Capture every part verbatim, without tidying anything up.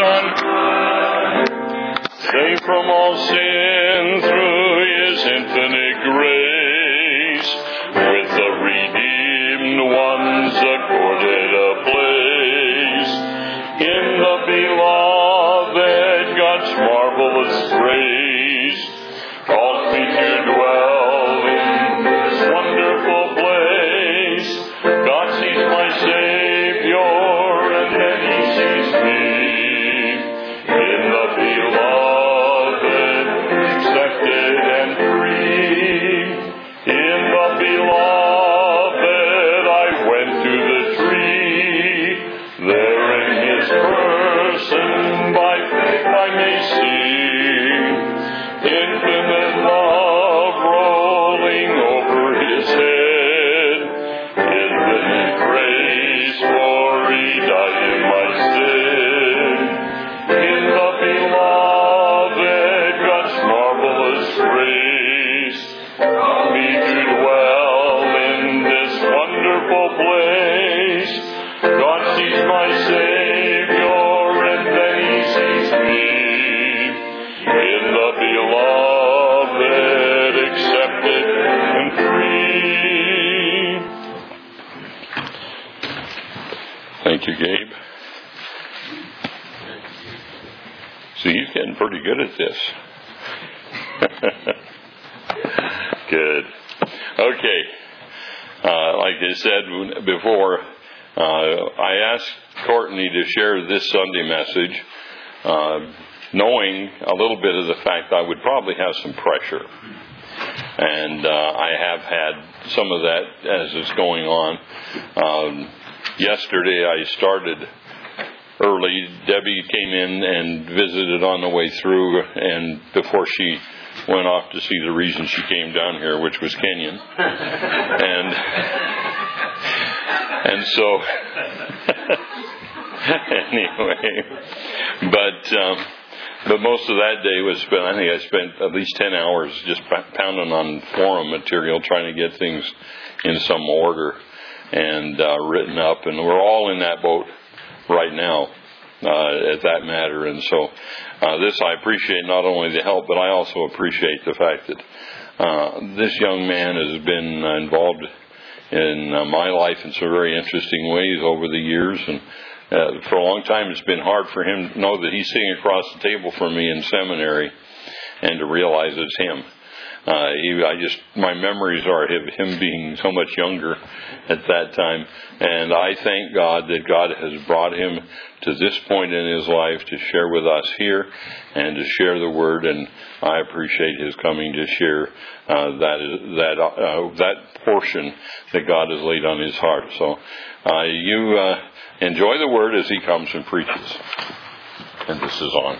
Saved from all sin through His infinite grace, with the redeemed ones accorded a place in the beloved, God's marvelous grace, calls me to dwell in this wonderful place. God sees my Savior, and then He sees me in the beloved, accepted and free. In the beloved, I went to the tree. There in His person, by faith I may see infinite love rolling over His head, infinite grace, for He died in my stead. In the beloved, God's marvelous grace, help me to dwell in this wonderful place. God sees my Savior, and then He sees me in the beloved, accepted and free. Thank you, Gabe. See, he's getting pretty good at this. Good. Okay. Uh, like I said before, uh, I asked Courtney to share this Sunday message, uh, knowing a little bit of the fact I would probably have some pressure. And uh, I have had some of that as it's going on. Um, yesterday I started early. Debbie came in and visited on the way through, and before she went off to see the reason she came down here, which was Kenyon. And and so anyway, but um, but most of that day was spent, I think I spent at least ten hours just pounding on forum material, trying to get things in some order and uh, written up, and we're all in that boat right now uh, at that matter. And so uh, this, I appreciate not only the help, but I also appreciate the fact that uh, this young man has been uh, involved in uh, my life in some very interesting ways over the years. And uh, for a long time it's been hard for him to know that he's sitting across the table from me in seminary and to realize it's him. Uh, he, I just, my memories are of him being so much younger at that time. And I thank God that God has brought him to this point in his life to share with us here and to share the Word. And I appreciate his coming to share uh, that that uh, that portion that God has laid on his heart. So uh, you uh, enjoy the Word as he comes and preaches. And this is on.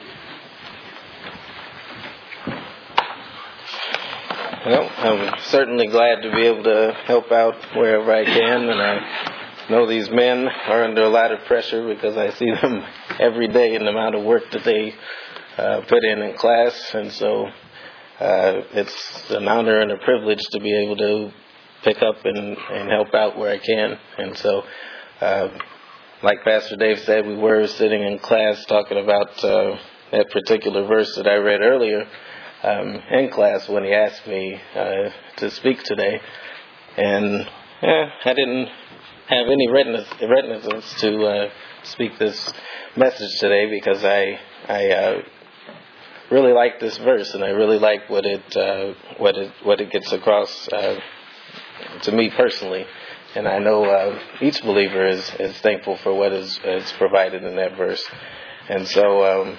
Well, I'm certainly glad to be able to help out wherever I can, and I know these men are under a lot of pressure because I see them every day in the amount of work that they uh, put in in class, and so uh, it's an honor and a privilege to be able to pick up and, and help out where I can. And so, uh, like Pastor Dave said, we were sitting in class talking about uh, that particular verse that I read earlier. Um, in class when he asked me uh, to speak today, and eh, I didn't have any readiness, reticence to uh, speak this message today because I I uh, really like this verse, and I really like what it uh, what it what it gets across uh, to me personally, and I know uh, each believer is, is thankful for what is, is provided in that verse, and so. Um,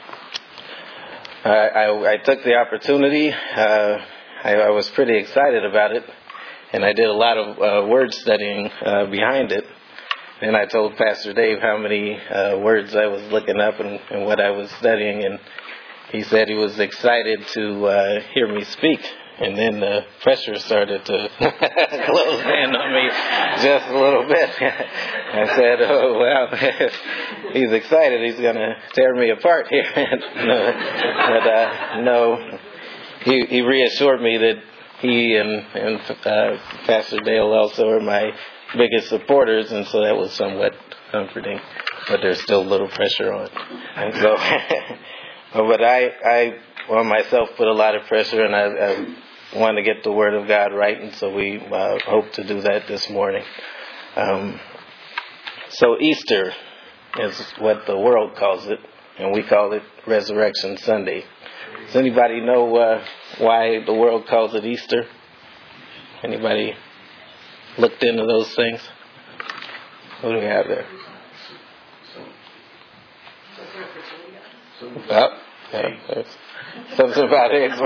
I, I, I took the opportunity. Uh, I, I was pretty excited about it, and I did a lot of uh, word studying uh, behind it. And I told Pastor Dave how many uh, words I was looking up and, and what I was studying, and he said he was excited to uh, hear me speak. And then the pressure started to close in on me just a little bit. I said, oh, wow, he's excited. He's going to tear me apart here. But uh, no, he, he reassured me that he and, and uh, Pastor Dale also are my biggest supporters, and so that was somewhat comforting. but there's still a little pressure on. And so, but I, I, on myself, put a lot of pressure, and I, I want to get the Word of God right, and so we uh, hope to do that this morning. Um, so Easter is what the world calls it, and we call it Resurrection Sunday. Does anybody know uh, why the world calls it Easter? Anybody looked into those things? What do we have there? Oh, yeah, there's something about eggs.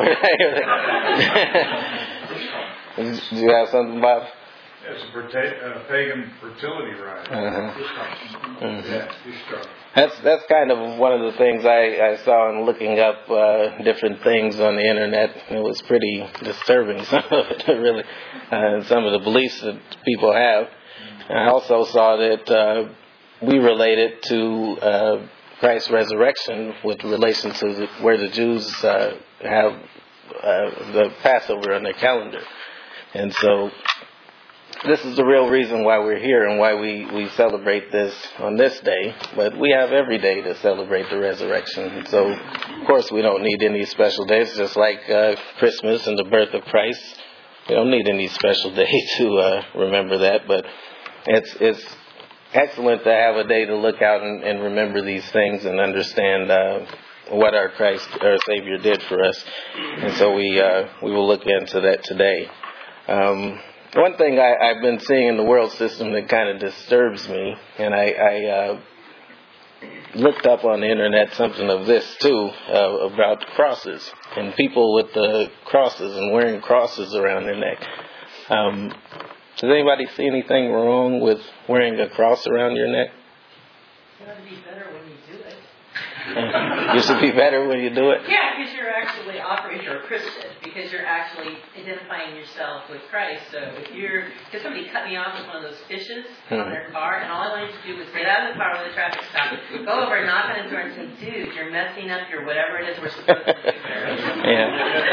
Do you have something, Bob? It's a uh, pagan fertility rite. Uh-huh. Mm-hmm. Yeah, Easter. That's that's kind of one of the things I, I saw in looking up uh, different things on the internet. It was pretty disturbing, some of it, really, uh, some of the beliefs that people have. I also saw that uh, we relate it to uh, Christ's resurrection with relation to the, where the Jews uh, have uh, the Passover on their calendar. And so this is the real reason why we're here and why we, we celebrate this on this day. But we have every day to celebrate the resurrection. And so, of course, we don't need any special days, just like uh, Christmas and the birth of Christ. We don't need any special day to uh, remember that. But it's it's excellent to have a day to look out and, and remember these things and understand uh, what our Christ, our Savior, did for us. And so we uh, we will look into that today. Um, One thing I, I've been seeing in the world system that kind of disturbs me, and I, I uh, looked up on the internet something of this too, uh, about crosses and people with the crosses and wearing crosses around their neck. Um, does anybody see anything wrong with wearing a cross around your neck? You ought to be better when you do it. You should be better when you do it? Yeah, because you're actually operating, you're a Christian, because you're actually identifying yourself with Christ. So if you're, because somebody cut me off with one of those fishes on their car, and all I wanted to do was get out of the car when the traffic stopped, go over and knock on his door and say, dude, you're messing up your whatever it is we're supposed to do. Yeah.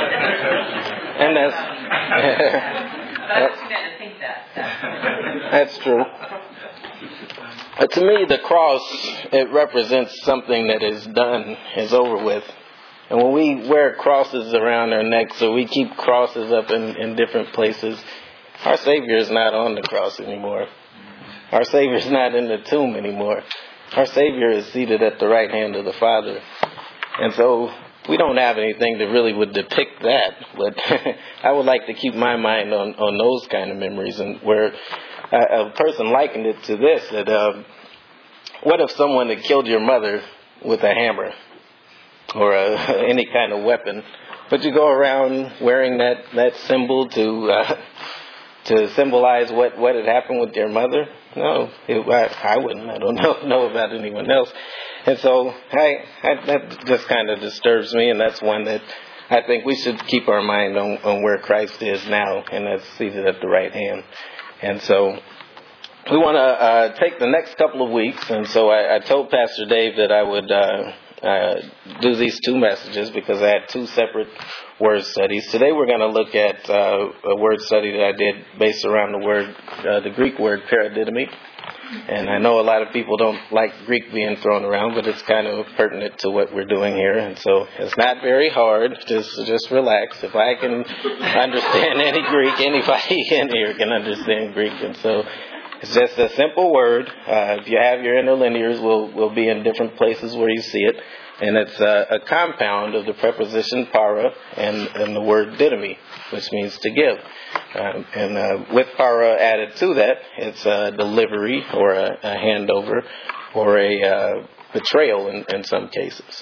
And that's... But I just got to think that. That's true. But to me, the cross, it represents something that is done, is over with. And when we wear crosses around our necks, or we keep crosses up in, in different places, our Savior is not on the cross anymore. Our Savior is not in the tomb anymore. Our Savior is seated at the right hand of the Father. And so we don't have anything that really would depict that. But I would like to keep my mind on, on those kind of memories, and where a, a person likened it to this, that uh, what if someone had killed your mother with a hammer or a, any kind of weapon, but you go around wearing that, that symbol to uh, to symbolize what, what had happened with your mother? No, it, I, I wouldn't. I don't know, know about anyone else. And so I, I, that just kind of disturbs me, and that's one that I think we should keep our mind on, on where Christ is now, and that's seated at the right hand. And so we want to uh, take the next couple of weeks, and so I, I told Pastor Dave that I would uh, uh, do these two messages because I had two separate word studies. Today we're going to look at uh, a word study that I did based around the word, uh, the Greek word paradidomi. And I know a lot of people don't like Greek being thrown around, but it's kind of pertinent to what we're doing here. And so it's not very hard. Just just relax. If I can understand any Greek, anybody in here can understand Greek. And so it's just a simple word. Uh, if you have your interlinears, we'll, we'll be in different places where you see it. And it's a, a compound of the preposition para and, and the word didomi, which means to give. Um, and uh, with para added to that, it's a delivery or a, a handover or a uh, betrayal in, in some cases.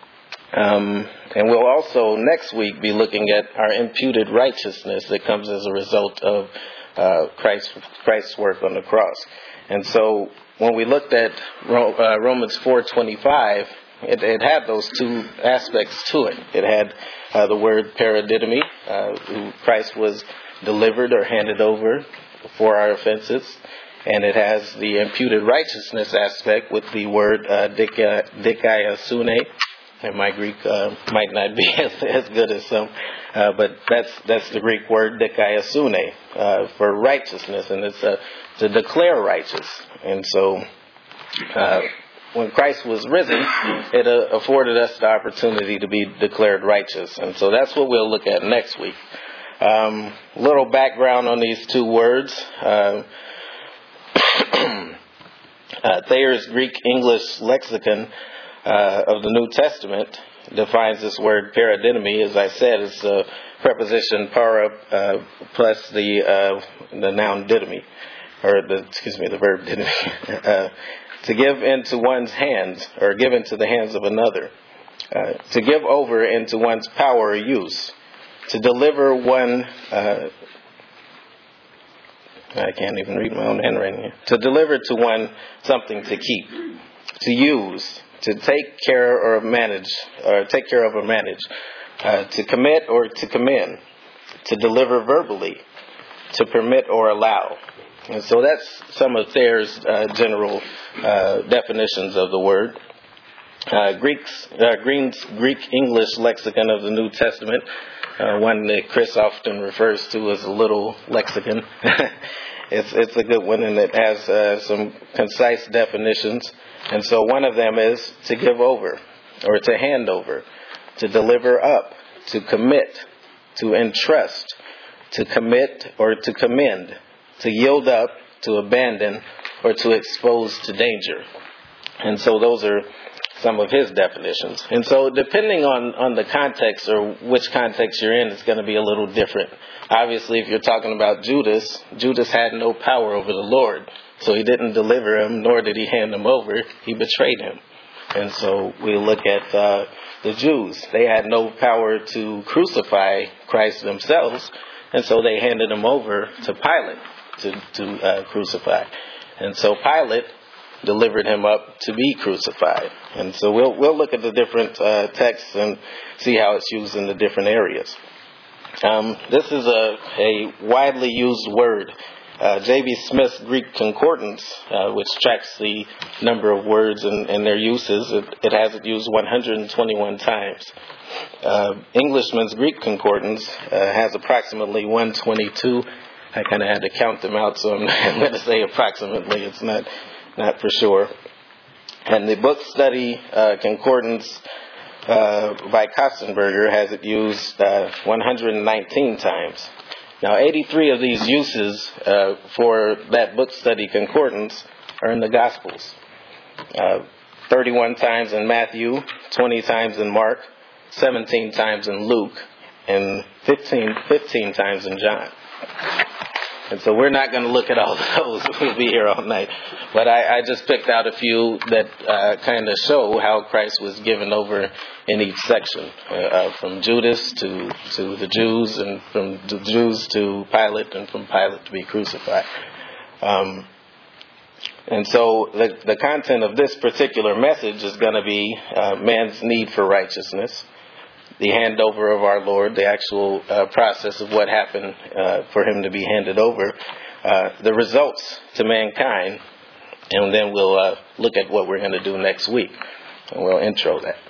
Um, and we'll also next week be looking at our imputed righteousness that comes as a result of uh, Christ, Christ's work on the cross. And so when we looked at uh, Romans four twenty-five, It, it had those two aspects to it. It had uh, the word paradidomi, uh, who Christ was delivered or handed over for our offenses. And it has the imputed righteousness aspect with the word uh, dikaiosune. And my Greek uh, might not be as, as good as some, uh, but that's that's the Greek word dikaiosune uh, for righteousness, and it's a, to declare righteous. And so uh, when Christ was risen, it uh, afforded us the opportunity to be declared righteous. And so that's what we'll look at next week. Um, little background on these two words. Uh, uh, Thayer's Greek-English lexicon uh, of the New Testament defines this word paradidomi. As I said, it's a preposition para uh, plus the uh, the noun didomi, or the excuse me, the verb didomi. uh, to give into one's hands, or give into the hands of another. Uh, to give over into one's power or use. To deliver one, uh, I can't even read my own handwriting here. To deliver to one something to keep, to use, to take care or manage, or take care of or manage, uh, to commit or to commend, to deliver verbally, to permit or allow. And so that's some of Thayer's uh, general uh, definitions of the word. Uh, Greek's, uh, Green's Greek-English lexicon of the New Testament, uh, one that Chris often refers to as a little lexicon. it's it's a good one, and it has uh, some concise definitions. And so one of them is to give over, or to hand over, to deliver up, to commit, to entrust, to commit or to commend, to yield up, to abandon, or to expose to danger. And so those are some of his definitions. And so depending on, on the context or which context you're in, it's going to be a little different. Obviously, if you're talking about Judas, Judas had no power over the Lord. So he didn't deliver him, nor did he hand him over. He betrayed him. And so we look at uh, the Jews. They had no power to crucify Christ themselves. And so they handed him over to Pilate to, to uh, crucify. And so Pilate delivered him up to be crucified. And so we'll we'll look at the different uh, texts and see how it's used in the different areas. Um, this is a, a widely used word. Uh, J B Smith's Greek Concordance, uh, which tracks the number of words and, and their uses, it, it has it used one hundred twenty-one times. Uh, Englishman's Greek Concordance uh, has approximately one hundred twenty-two. I kind of had to count them out, so I'm, I'm going to say approximately. It's not not for sure. And the Book Study uh, Concordance uh, by Kostenberger has it used uh, one hundred nineteen times. Now, eighty-three of these uses uh, for that Book Study Concordance are in the Gospels. Uh, thirty-one times in Matthew, twenty times in Mark, seventeen times in Luke, and fifteen, fifteen times in John. And so we're not going to look at all those. We'll be here all night. But I, I just picked out a few that uh, kind of show how Christ was given over in each section, uh, uh, from Judas to, to the Jews, and from the Jews to Pilate, and from Pilate to be crucified. Um, and so the, the content of this particular message is going to be uh, man's need for righteousness, the handover of our Lord, the actual uh, process of what happened uh, for him to be handed over, uh, the results to mankind, and then we'll uh, look at what we're going to do next week, and we'll intro that.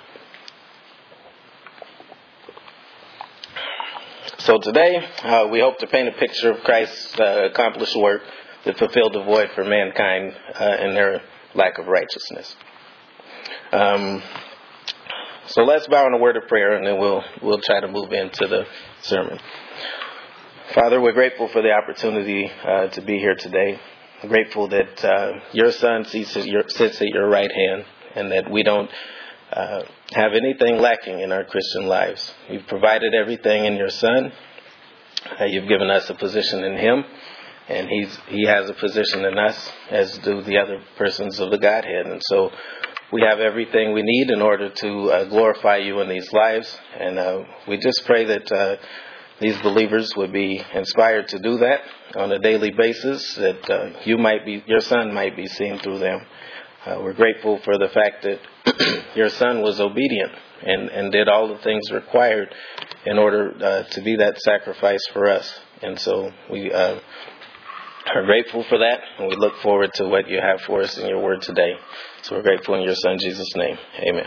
So today, uh, we hope to paint a picture of Christ's uh, accomplished work that fulfilled the void for mankind uh, in their lack of righteousness. Um, So let's bow in a word of prayer, and then we'll we'll try to move into the sermon. Father, we're grateful for the opportunity uh, to be here today. We're grateful that uh, your Son sits at your, sits at your right hand, and that we don't uh, have anything lacking in our Christian lives. You've provided everything in your Son. Uh, you've given us a position in Him, and He's He has a position in us, as do the other persons of the Godhead. And so we have everything we need in order to uh, glorify you in these lives. And uh, we just pray that uh, these believers would be inspired to do that on a daily basis, that uh, you might be, your Son might be seen through them. Uh, we're grateful for the fact that your Son was obedient and, and did all the things required in order uh, to be that sacrifice for us. And so we uh, are grateful for that, and we look forward to what you have for us in your word today. So we're grateful in your Son, Jesus' name. Amen.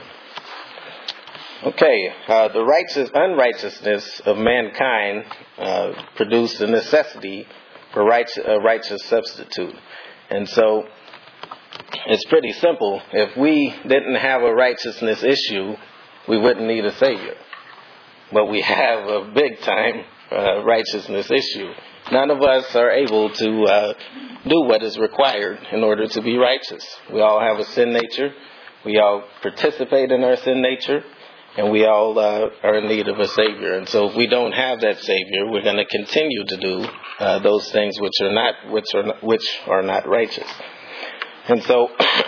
Okay, uh, the righteous unrighteousness of mankind uh, produced the necessity for right, a righteous substitute. And so it's pretty simple. If we didn't have a righteousness issue, we wouldn't need a Savior. But we have a big time uh, righteousness issue. None of us are able to uh, do what is required in order to be righteous. We all have a sin nature. We all participate in our sin nature. And we all uh, are in need of a Savior. And so if we don't have that Savior, we're going to continue to do uh, those things which are not which are not, which are not righteous. And so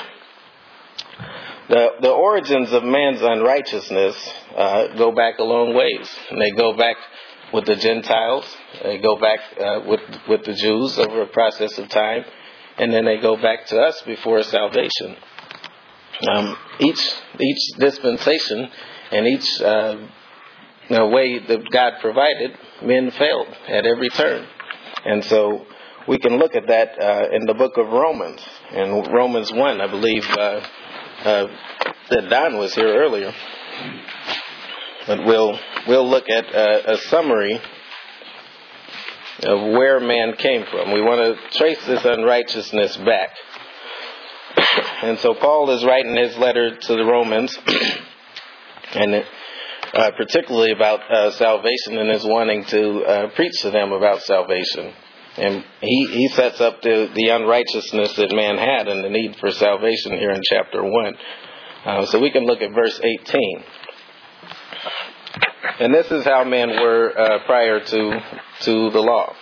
the the origins of man's unrighteousness uh, go back a long ways. And they go back with the Gentiles. They go back uh, with with the Jews over a process of time. And then they go back to us before salvation. Um, each each dispensation and each uh, you know, way that God provided, men failed at every turn. And so we can look at that uh, in the book of Romans. In Romans one, I believe uh, uh, that Don was here earlier. But we'll, we'll look at uh, a summary of where man came from. We want to trace this unrighteousness back. And so Paul is writing his letter to the Romans, and uh, particularly about uh, salvation, and is wanting to uh, preach to them about salvation. And he, he sets up the, the unrighteousness that man had and the need for salvation here in chapter one. Uh, so we can look at verse eighteen. And this is how men were uh, prior to, to the law.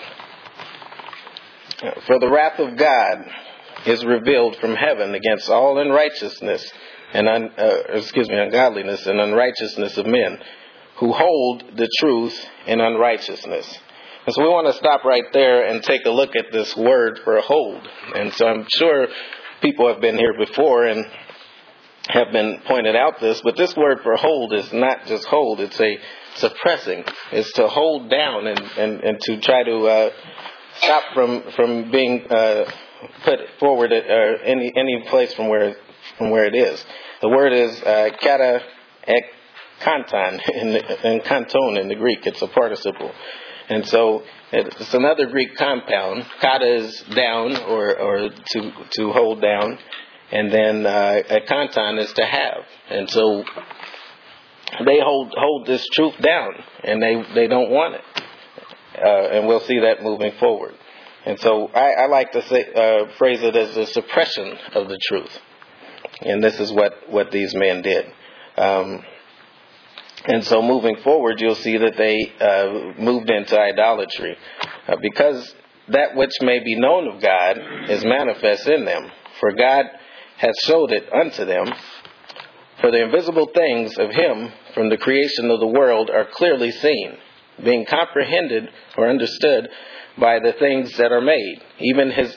For the wrath of God is revealed from heaven against all unrighteousness and un, uh, excuse me, ungodliness and unrighteousness of men who hold the truth in unrighteousness. And so we want to stop right there and take a look at this word for hold. And so I'm sure people have been here before and have been pointed out this, but this word for hold is not just hold, it's a suppressing. It's to hold down and, and, and to try to uh, stop from, from being uh, put forward at uh, any any place from where from where it is. The word is uh, kata ek kanton in, in kanton in the Greek. It's a participle, and so it's another Greek compound. Kata is down or or to to hold down, and then uh, a kanton is to have. And so they hold hold this truth down, and they they don't want it, uh, and we'll see that moving forward. And so I, I like to say, uh, phrase it as the suppression of the truth. And this is what, what these men did. Um, and so moving forward, you'll see that they uh, moved into idolatry. Uh, because that which may be known of God is manifest in them. For God hath showed it unto them. For the invisible things of him from the creation of the world are clearly seen, being comprehended or understood by the things that are made, even his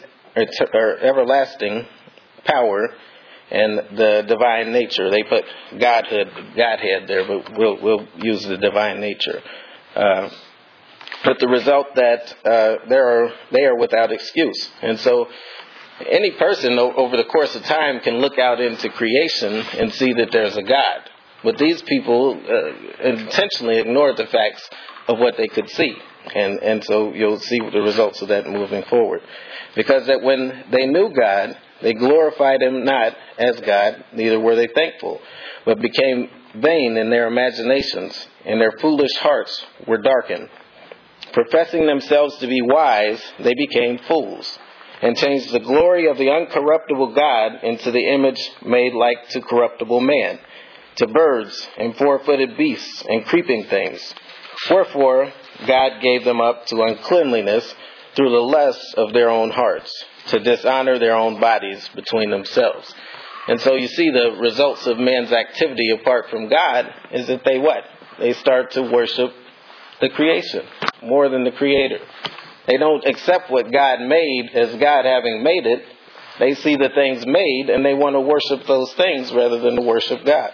or everlasting power and the divine nature. They put Godhood, Godhead there, but we'll we'll use the divine nature. Uh, with the result that uh, there are they are without excuse. And so any person over the course of time can look out into creation and see that there's a God. But these people uh, intentionally ignored the facts of what they could see. And and so you'll see the results of that moving forward. Because that when they knew God, they glorified him not as God, neither were they thankful, but became vain in their imaginations, and their foolish hearts were darkened. Professing themselves to be wise, they became fools, and changed the glory of the uncorruptible God into the image made like to corruptible man, to birds and four-footed beasts and creeping things. Wherefore God gave them up to uncleanliness through the lusts of their own hearts, to dishonor their own bodies between themselves. And so you see the results of man's activity apart from God is that they what? They start to worship the creation more than the Creator. They don't accept what God made as God having made it. They see the things made and they want to worship those things rather than to worship God.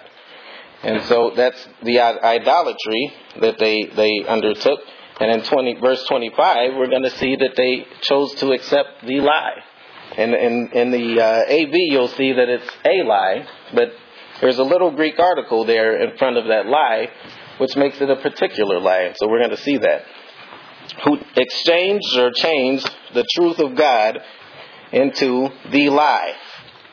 And so that's the idolatry that they, they undertook. And in twenty, verse twenty-five, we're going to see that they chose to accept the lie. And in, in the uh, A V, you'll see that it's a lie, but there's a little Greek article there in front of that lie, which makes it a particular lie. So we're going to see that. Who exchanged or changed the truth of God into the lie.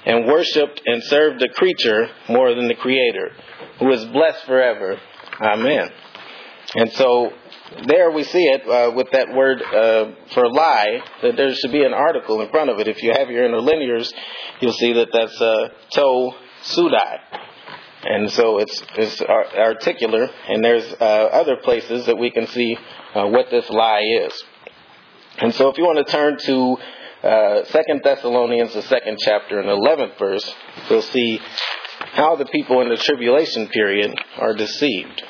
and worshipped and served the creature more than the Creator, who is blessed forever. Amen. And so there we see it uh, with that word uh, for lie, that there should be an article in front of it. If you have your interlinears, you'll see that that's uh, to sudai. And so it's, it's articular, and there's uh, other places that we can see uh, what this lie is. And so if you want to turn to uh, Second Thessalonians, the second chapter and the eleventh verse, you'll see how the people in the tribulation period are deceived.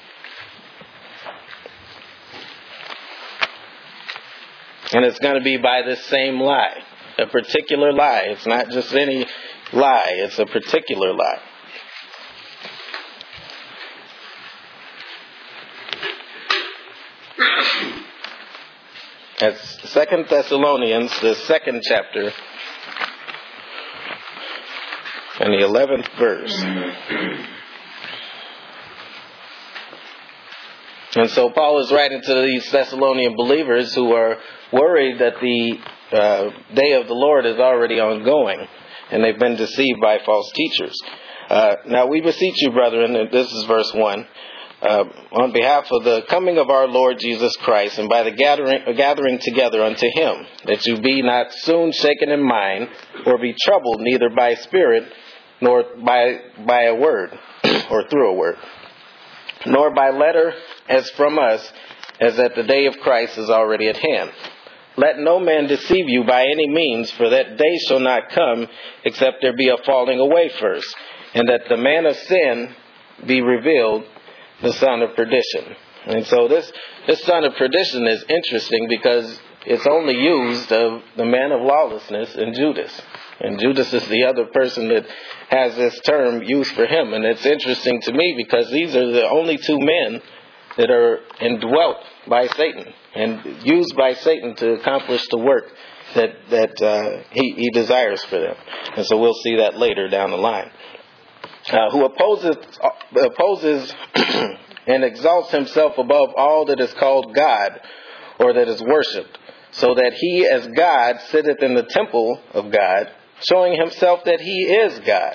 And it's going to be by this same lie, a particular lie. It's not just any lie, it's a particular lie. That's Second Thessalonians, the second chapter, and the eleventh verse. And so Paul is writing to these Thessalonian believers who are worried that the uh, day of the Lord is already ongoing, and they've been deceived by false teachers. Uh, now we beseech you, brethren, and this is verse one, Uh, on behalf of the coming of our Lord Jesus Christ, and by the gathering, uh, gathering together unto him, that you be not soon shaken in mind, or be troubled neither by spirit, nor by by a word, or through a word, nor by letter as from us, as that the day of Christ is already at hand. Let no man deceive you by any means, for that day shall not come, except there be a falling away first, and that the man of sin be revealed, the son of perdition. And so this, this son of perdition is interesting because it's only used of the man of lawlessness in Judas. And Judas is the other person that has this term used for him. And it's interesting to me because these are the only two men that are indwelt by Satan and used by Satan to accomplish the work that, that uh, he, he desires for them. And so we'll see that later down the line. Uh, who opposes opposes and exalts himself above all that is called God or that is worshipped, so that he as God sitteth in the temple of God, showing himself that he is God.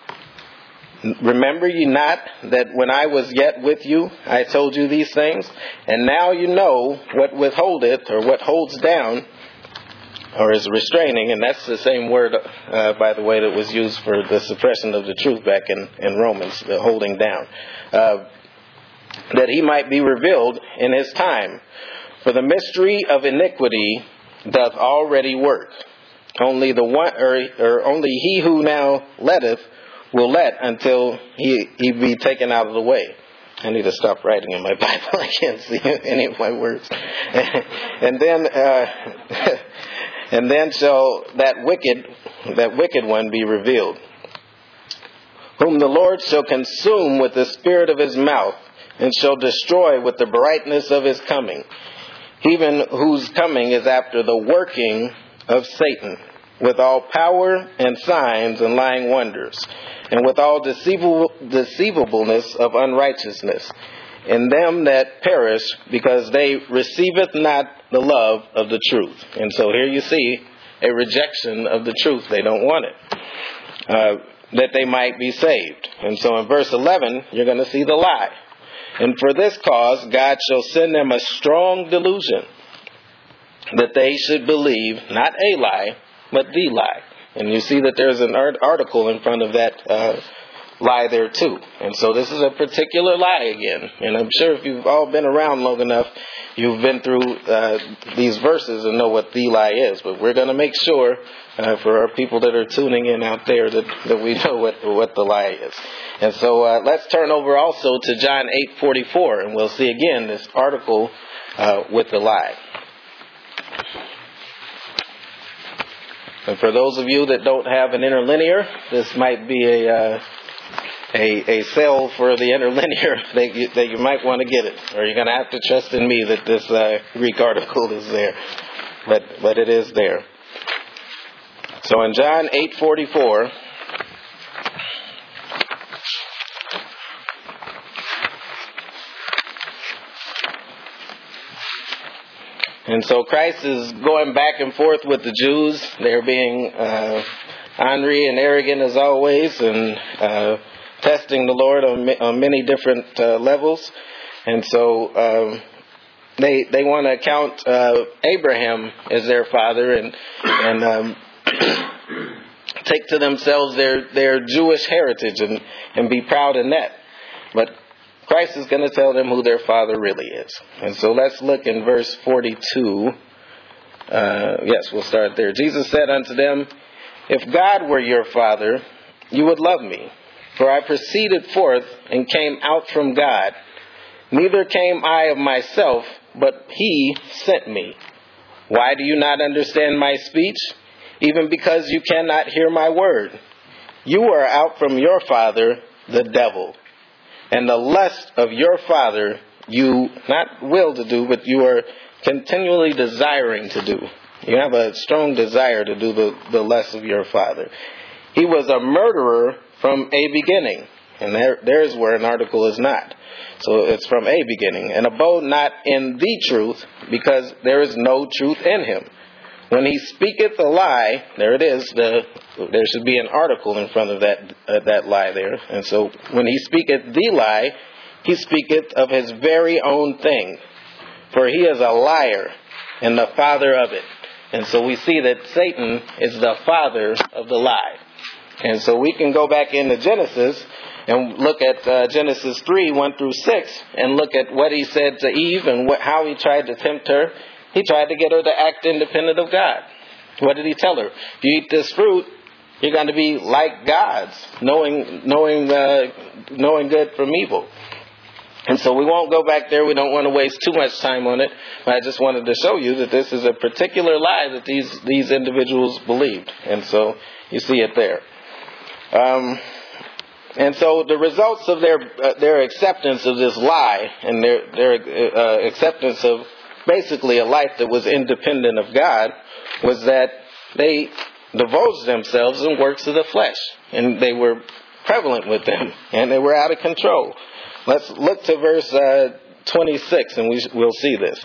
Remember ye not that when I was yet with you, I told you these things? And now you know what withholdeth, or what holds down, or is restraining, and that's the same word, uh, by the way, that was used for the suppression of the truth back in, in Romans, the holding down, uh, that he might be revealed in his time. For the mystery of iniquity doth already work. Only the one, or, or only he who now letteth will let until he, he be taken out of the way. I need to stop writing in my Bible. I can't see any of my words. And then, uh, and then shall that wicked, that wicked one be revealed, whom the Lord shall consume with the spirit of his mouth, and shall destroy with the brightness of his coming, even whose coming is after the working of Satan, with all power and signs and lying wonders, and with all deceivable, deceivableness of unrighteousness, in them that perish, because they receiveth not the love of the truth. And so here you see a rejection of the truth. They don't want it, uh, that they might be saved. And so in verse eleven, you're going to see the lie. And for this cause, God shall send them a strong delusion, that they should believe not a lie, but the lie. And you see that there's an article in front of that uh, lie there too. And so this is a particular lie again. And I'm sure if you've all been around long enough, you've been through uh, these verses and know what the lie is. But we're going to make sure uh, for our people that are tuning in out there that, that we know what, what the lie is. And so uh, let's turn over also to John eight forty-four, and we'll see again this article uh, with the lie. And for those of you that don't have an interlinear, this might be a uh, a, a sale for the interlinear that you, that you might want to get it, or you're going to have to trust in me that this uh, Greek article is there, but but it is there. So in John eight forty-four. And so Christ is going back and forth with the Jews. They're being uh, ornery and arrogant as always, and uh, testing the Lord on, on many different uh, levels. And so um, they they want to count uh, Abraham as their father, and and um, take to themselves their their Jewish heritage and and be proud in that. But Christ is going to tell them who their father really is. And so let's look in verse forty-two. Uh, yes, we'll start there. Jesus said unto them, if God were your father, you would love me, for I proceeded forth and came out from God. Neither came I of myself, but he sent me. Why do you not understand my speech? Even because you cannot hear my word. You are out from your father, the devil. And the lust of your father you not will to do, but you are continually desiring to do. You have a strong desire to do the, the lust of your father. He was a murderer from a beginning. And there, there's where an article is not. So it's from a beginning. And abode not in the truth, because there is no truth in him. When he speaketh a lie, there it is, the, there should be an article in front of that uh, that lie there. And so when he speaketh the lie, he speaketh of his very own thing. For he is a liar and the father of it. And so we see that Satan is the father of the lie. And so we can go back into Genesis and look at uh, Genesis three, one through six, and look at what he said to Eve and what, how he tried to tempt her. He tried to get her to act independent of God. What did he tell her? If you eat this fruit, you're going to be like gods, knowing knowing uh, knowing good from evil. And so we won't go back there. We don't want to waste too much time on it. But I just wanted to show you that this is a particular lie that these these individuals believed. And so you see it there. Um, and so the results of their uh, their acceptance of this lie and their their uh, acceptance of basically a life that was independent of God was that they divulged themselves in works of the flesh, and they were prevalent with them, and they were out of control. Let's look to verse uh, twenty-six, and we, we'll see this.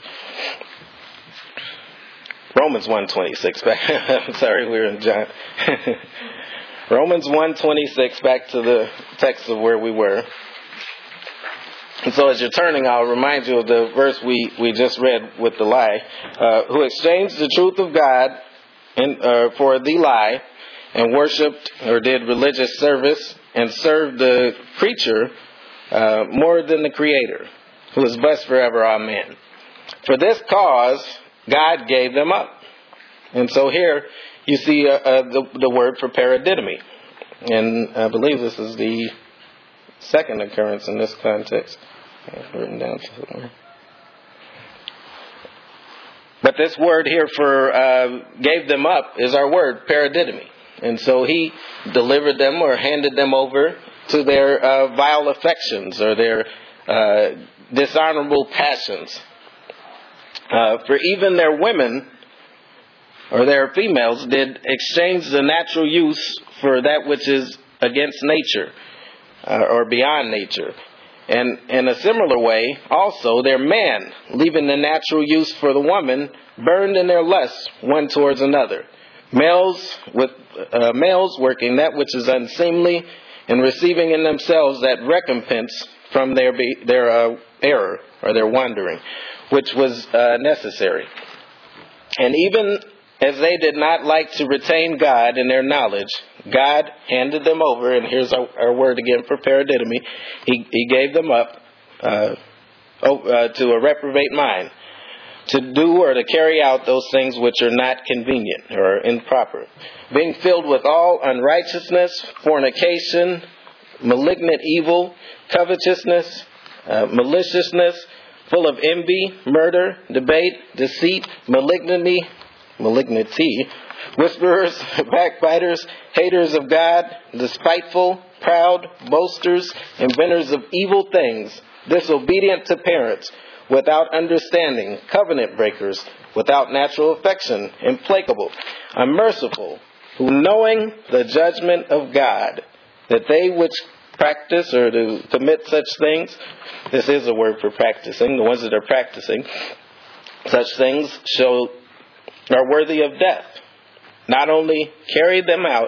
Romans one twenty-six. I'm sorry, we were in John. Romans one twenty-six, back to the text of where we were. And so as you're turning, I'll remind you of the verse we, we just read with the lie. Uh, who exchanged the truth of God in, uh, for the lie, and worshipped or did religious service and served the creature uh, more than the Creator, who is blessed forever. Amen. For this cause, God gave them up. And so here you see uh, uh, the, the word for paradidomi. And I believe this is the second occurrence in this context. I have written down somewhere. But this word here for uh, gave them up is our word, paradidomi. And so he delivered them or handed them over to their uh, vile affections or their uh, dishonorable passions. Uh, for even their women or their females did exchange the natural use for that which is against nature uh, or beyond nature. And in a similar way, also, their man, leaving the natural use for the woman, burned in their lust one towards another. Males with uh, males working that which is unseemly, and receiving in themselves that recompense from their be, their uh, error or their wandering, which was uh, necessary. And even as they did not like to retain God in their knowledge, God handed them over, and here's our, our word again for paradidomi. He, he gave them up uh, oh, uh, to a reprobate mind, to do or to carry out those things which are not convenient or improper, being filled with all unrighteousness, fornication, malignant evil, covetousness, uh, maliciousness, full of envy, murder, debate, deceit, malignity, malignity, whisperers, backbiters, haters of God, despiteful, proud, boasters, inventors of evil things, disobedient to parents, without understanding, covenant breakers, without natural affection, implacable, unmerciful, who knowing the judgment of God, that they which practice or to commit such things, this is a word for practicing, the ones that are practicing such things shall are worthy of death. Not only carried them out,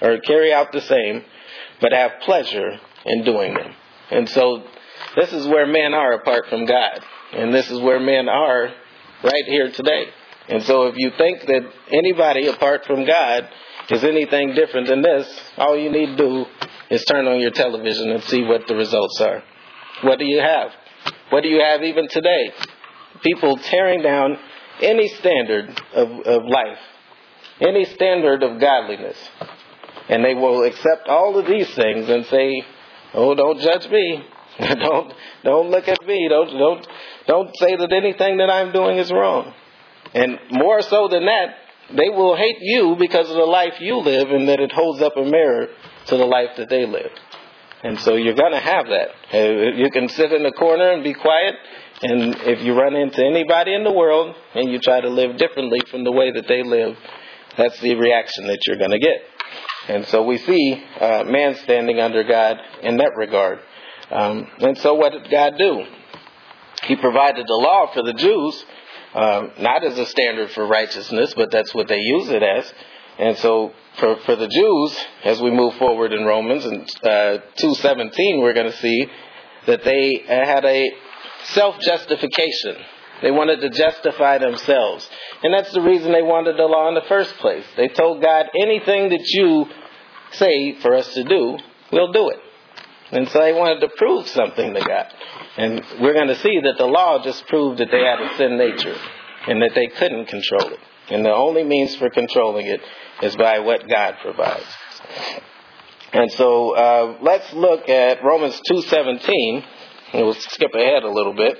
or carry out the same, but have pleasure in doing them. And so this is where men are apart from God. And this is where men are right here today. And so if you think that anybody apart from God is anything different than this, all you need to do is turn on your television and see what the results are. What do you have? What do you have even today? People tearing down any standard of, of life, any standard of godliness. And they will accept all of these things and say, oh, don't judge me. don't don't look at me. Don't don't don't say that anything that I'm doing is wrong. And more so than that, they will hate you because of the life you live and that it holds up a mirror to the life that they live. And so you're going to have that. You can sit in the corner and be quiet. And if you run into anybody in the world and you try to live differently from the way that they live, that's the reaction that you're going to get. And so we see uh, man standing under God in that regard. Um, and so what did God do? He provided the law for the Jews, um, not as a standard for righteousness, but that's what they use it as. And so for, for the Jews, as we move forward in Romans and uh, two seventeen, we're going to see that they had a self-justification. They wanted to justify themselves. And that's the reason they wanted the law in the first place. They told God, anything that you say for us to do, we'll do it. And so they wanted to prove something to God. And we're going to see that the law just proved that they had a sin nature and that they couldn't control it. And the only means for controlling it is by what God provides. And so uh, let's look at Romans two seventeen. We'll skip ahead a little bit.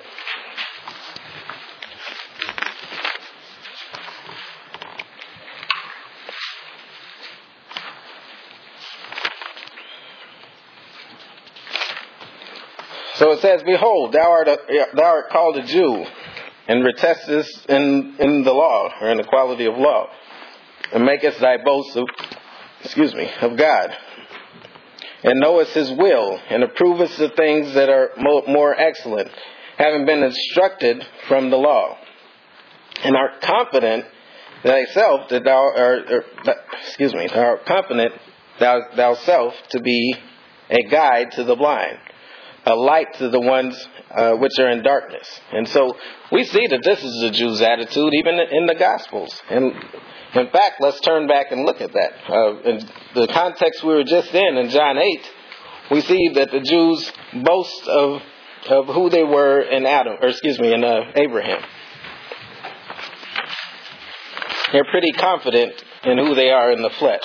So it says, behold, thou art, a, thou art called a Jew, and retestest in, in the law, or in the quality of law, and makest thy boast of, excuse me, of God, and knowest his will, and approvest the things that are more, more excellent, having been instructed from the law, and art confident thyself that thou art, or, excuse me, thou art confident thou thyself to be a guide to the blind, a light to the ones uh, which are in darkness. And so we see that this is the Jews' attitude even in the Gospels. And in fact, let's turn back and look at that. Uh, in the context we were just in, in John eight, we see that the Jews boast of of who they were in Adam, or excuse me, in uh, Abraham. They're pretty confident in who they are in the flesh.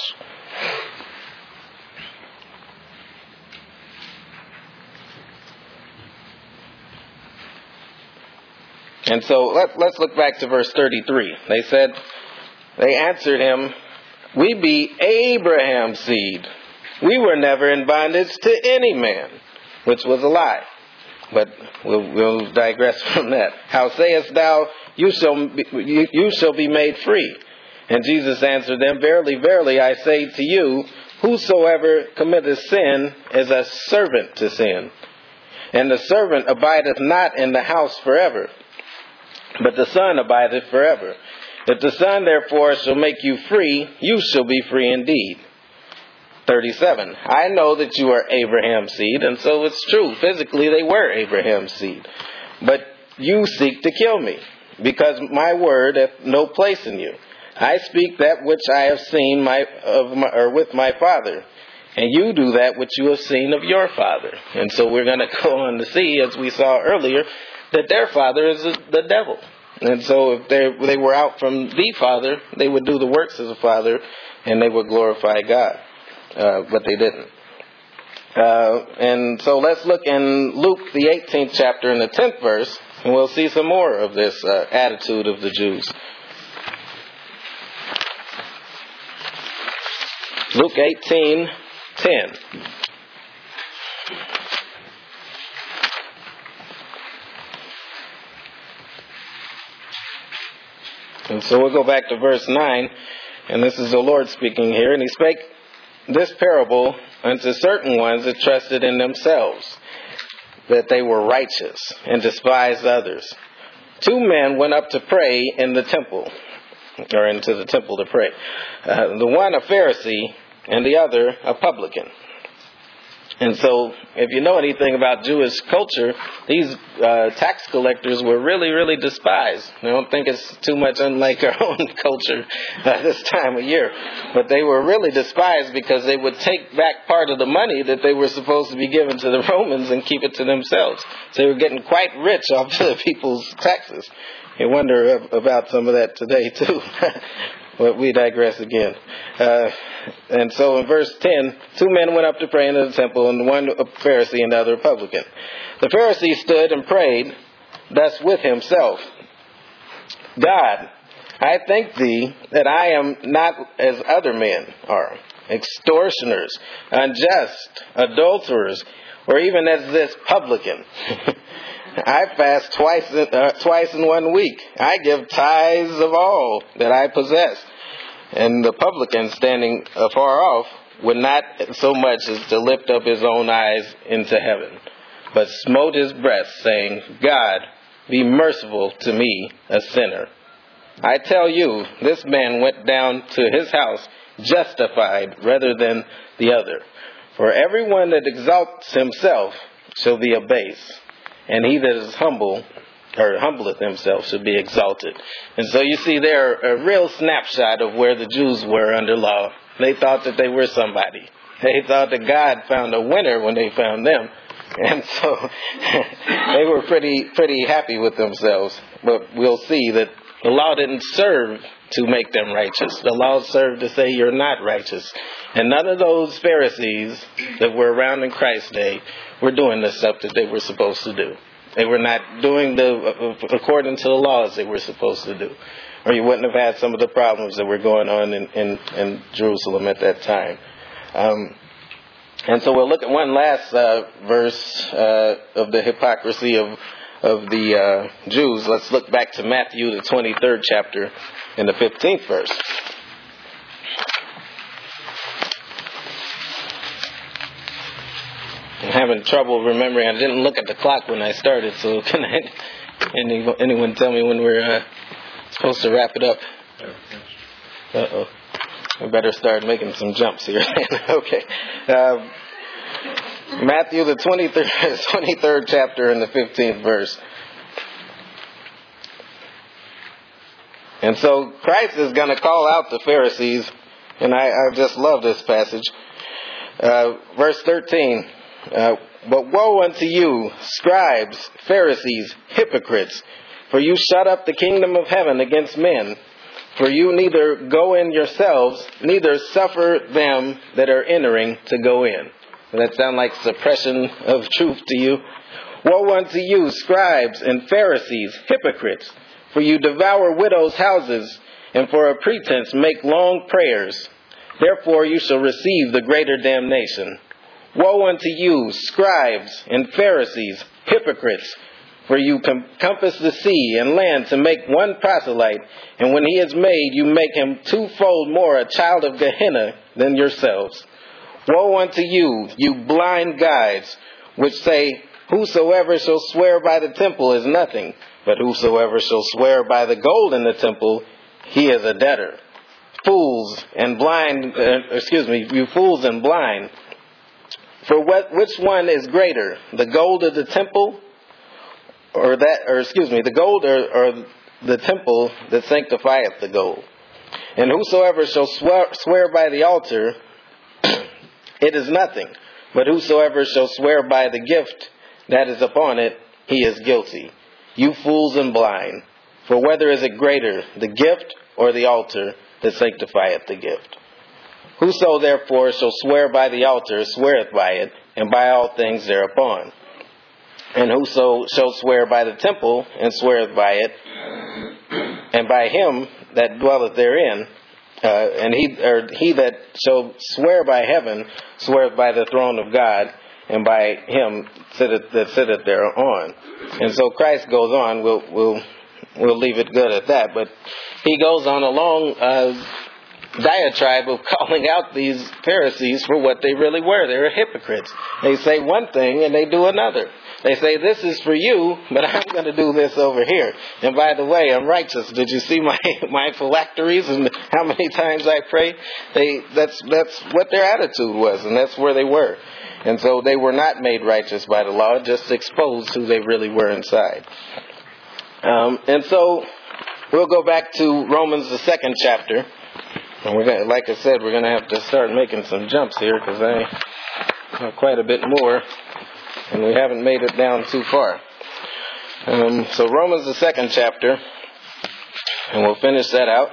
And so let, let's look back to verse thirty-three. They said, they answered him, we be Abraham's seed. We were never in bondage to any man, which was a lie. But we'll, we'll digress from that. How sayest thou, you shall be, you, you shall be made free? And Jesus answered them, verily, verily, I say to you, whosoever committeth sin is a servant to sin. And the servant abideth not in the house forever, but the Son abideth forever. If the Son therefore shall make you free, you shall be free indeed. thirty-seven. I know that you are Abraham's seed, and so it's true. Physically, they were Abraham's seed. But you seek to kill me, because my word hath no place in you. I speak that which I have seen my, of my, or with my Father, and you do that which you have seen of your father. And so we're going to go on to see, as we saw earlier, that their father is the devil. And so if they they were out from the Father, they would do the works of the Father, and they would glorify God. Uh, but they didn't. Uh, and so let's look in Luke, the eighteenth chapter, and the tenth verse, and we'll see some more of this uh, attitude of the Jews. Luke eighteen ten. And so we'll go back to verse nine, and this is the Lord speaking here. And he spake this parable unto certain ones that trusted in themselves, that they were righteous, and despised others. Two men went up to pray in the temple, or into the temple to pray. Uh, the one a Pharisee, and the other a publican. And so, if you know anything about Jewish culture, these uh, tax collectors were really, really despised. I don't think it's too much unlike our own culture uh, this time of year. But they were really despised because they would take back part of the money that they were supposed to be given to the Romans and keep it to themselves. So they were getting quite rich off of the people's taxes. You wonder about some of that today, too. But we digress again. Uh, and so in verse ten, two men went up to pray into the temple, and one a Pharisee and the other a publican. The Pharisee stood and prayed thus with himself: God, I thank thee that I am not as other men are, extortioners, unjust, adulterers, or even as this publican. I fast twice in, uh, twice in one week. I give tithes of all that I possess. And the publican, standing afar off, would not so much as to lift up his own eyes into heaven, but smote his breast, saying, God, be merciful to me, a sinner. I tell you, this man went down to his house justified rather than the other. For everyone that exalts himself shall be abased, and he that is humble, or humbleth himself, should be exalted. And so you see there a real snapshot of where the Jews were under law. They thought that they were somebody. They thought that God found a winner when they found them. And so they were pretty pretty happy with themselves. But we'll see that the law didn't serve to make them righteous. The law served to say you're not righteous. And none of those Pharisees that were around in Christ's day were doing the stuff that they were supposed to do. They were not doing the according to the laws they were supposed to do. Or you wouldn't have had some of the problems that were going on in, in, in Jerusalem at that time. Um, and so we'll look at one last uh, verse uh, of the hypocrisy of of the uh, Jews. Let's look back to Matthew, the twenty-third chapter, and the fifteenth verse. I'm having trouble remembering. I didn't look at the clock when I started, so can I, any, anyone tell me when we're uh, supposed to wrap it up? Uh-oh. I better start making some jumps here. Okay. Uh, Matthew, the twenty-third, twenty-third chapter and the fifteenth verse. And so Christ is going to call out the Pharisees, and I, I just love this passage. Uh, verse thirteen. Uh, but woe unto you, scribes, Pharisees, hypocrites, for you shut up the kingdom of heaven against men. For you neither go in yourselves, neither suffer them that are entering to go in. Does that sound like suppression of truth to you? Woe unto you, scribes and Pharisees, hypocrites, for you devour widows' houses, and for a pretense make long prayers. Therefore you shall receive the greater damnation. Woe unto you, scribes and Pharisees, hypocrites, for you com- compass the sea and land to make one proselyte, and when he is made, you make him twofold more a child of Gehenna than yourselves. Woe unto you, you blind guides, which say, whosoever shall swear by the temple is nothing, but whosoever shall swear by the gold in the temple, he is a debtor. Fools and blind, uh, excuse me, you fools and blind. For what, which one is greater, the gold of the temple, or that, or excuse me, the gold or, or the temple that sanctifieth the gold? And whosoever shall swear, swear by the altar, it is nothing. But whosoever shall swear by the gift that is upon it, he is guilty. You fools and blind. For whether is it greater, the gift or the altar that sanctifieth the gift? Whoso therefore shall swear by the altar sweareth by it, and by all things thereupon. And whoso shall swear by the temple, and sweareth by it, and by him that dwelleth therein, uh, and he or he that shall swear by heaven, sweareth by the throne of God, and by him sitteth, that sitteth thereon. And so Christ goes on. We'll we'll we'll leave it good at that. But he goes on a long uh, diatribe of calling out these Pharisees for what they really were. They were hypocrites. They say one thing and they do another. They say, this is for you, but I'm going to do this over here. And by the way, I'm righteous. Did you see my, my phylacteries and how many times I pray? They, that's, that's what their attitude was, and that's where they were. And so they were not made righteous by the law, just exposed who they really were inside. Um, and so we'll go back to Romans, the second chapter. And we're gonna, like I said, we're going to have to start making some jumps here because I have quite a bit more. And we haven't made it down too far. Um, so Romans, the second chapter, and we'll finish that out.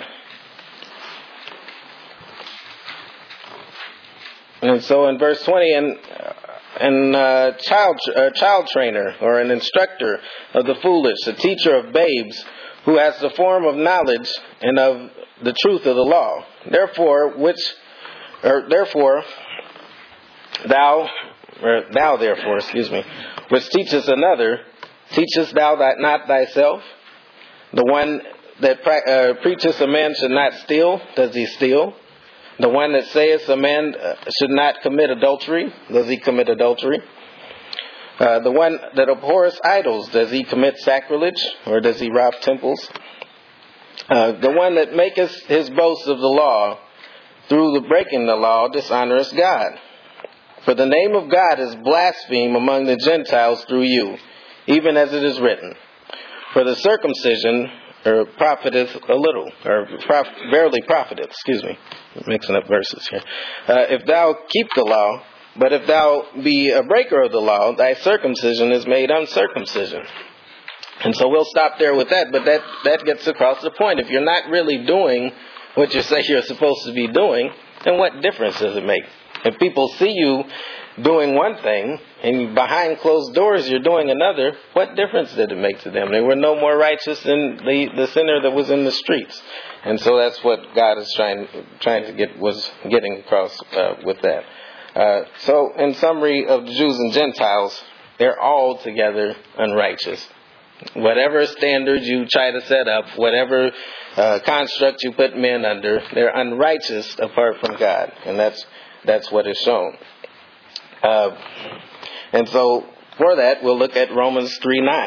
And so in verse twenty, and and uh, child uh, child trainer or an instructor of the foolish, a teacher of babes, who has the form of knowledge and of the truth of the law. Therefore, which, or therefore, thou. Or thou therefore, excuse me, which teachest another, teachest thou that not thyself? The one that uh, preacheth a man should not steal, does he steal? The one that saith a man should not commit adultery, does he commit adultery? Uh, the one that abhorreth idols, does he commit sacrilege, or does he rob temples? Uh, the one that maketh his boast of the law, through the breaking the law, dishonoureth God. For the name of God is blasphemed among the Gentiles through you, even as it is written. For the circumcision or profiteth a little, or prof, verily profiteth, excuse me, I'm mixing up verses here. Uh, if thou keep the law, but if thou be a breaker of the law, thy circumcision is made uncircumcision. And so we'll stop there with that, but that, that gets across the point. If you're not really doing what you say you're supposed to be doing, then what difference does it make? If people see you doing one thing and behind closed doors you're doing another, what difference did it make to them? They were no more righteous than the, the sinner that was in the streets. And so that's what God is trying trying to get was getting across uh, with that. Uh, so in summary of the Jews and Gentiles, they're all together unrighteous. Whatever standards you try to set up, whatever uh, construct you put men under, they're unrighteous apart from God. And that's That's what is shown. Uh, and so for that, we'll look at Romans three nine.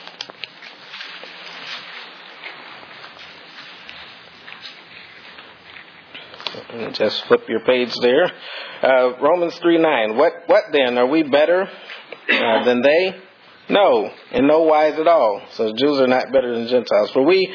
Just flip your page there. Uh, Romans three nine. What, what then? Are we better uh, than they? No, in no wise at all. So Jews are not better than Gentiles. For we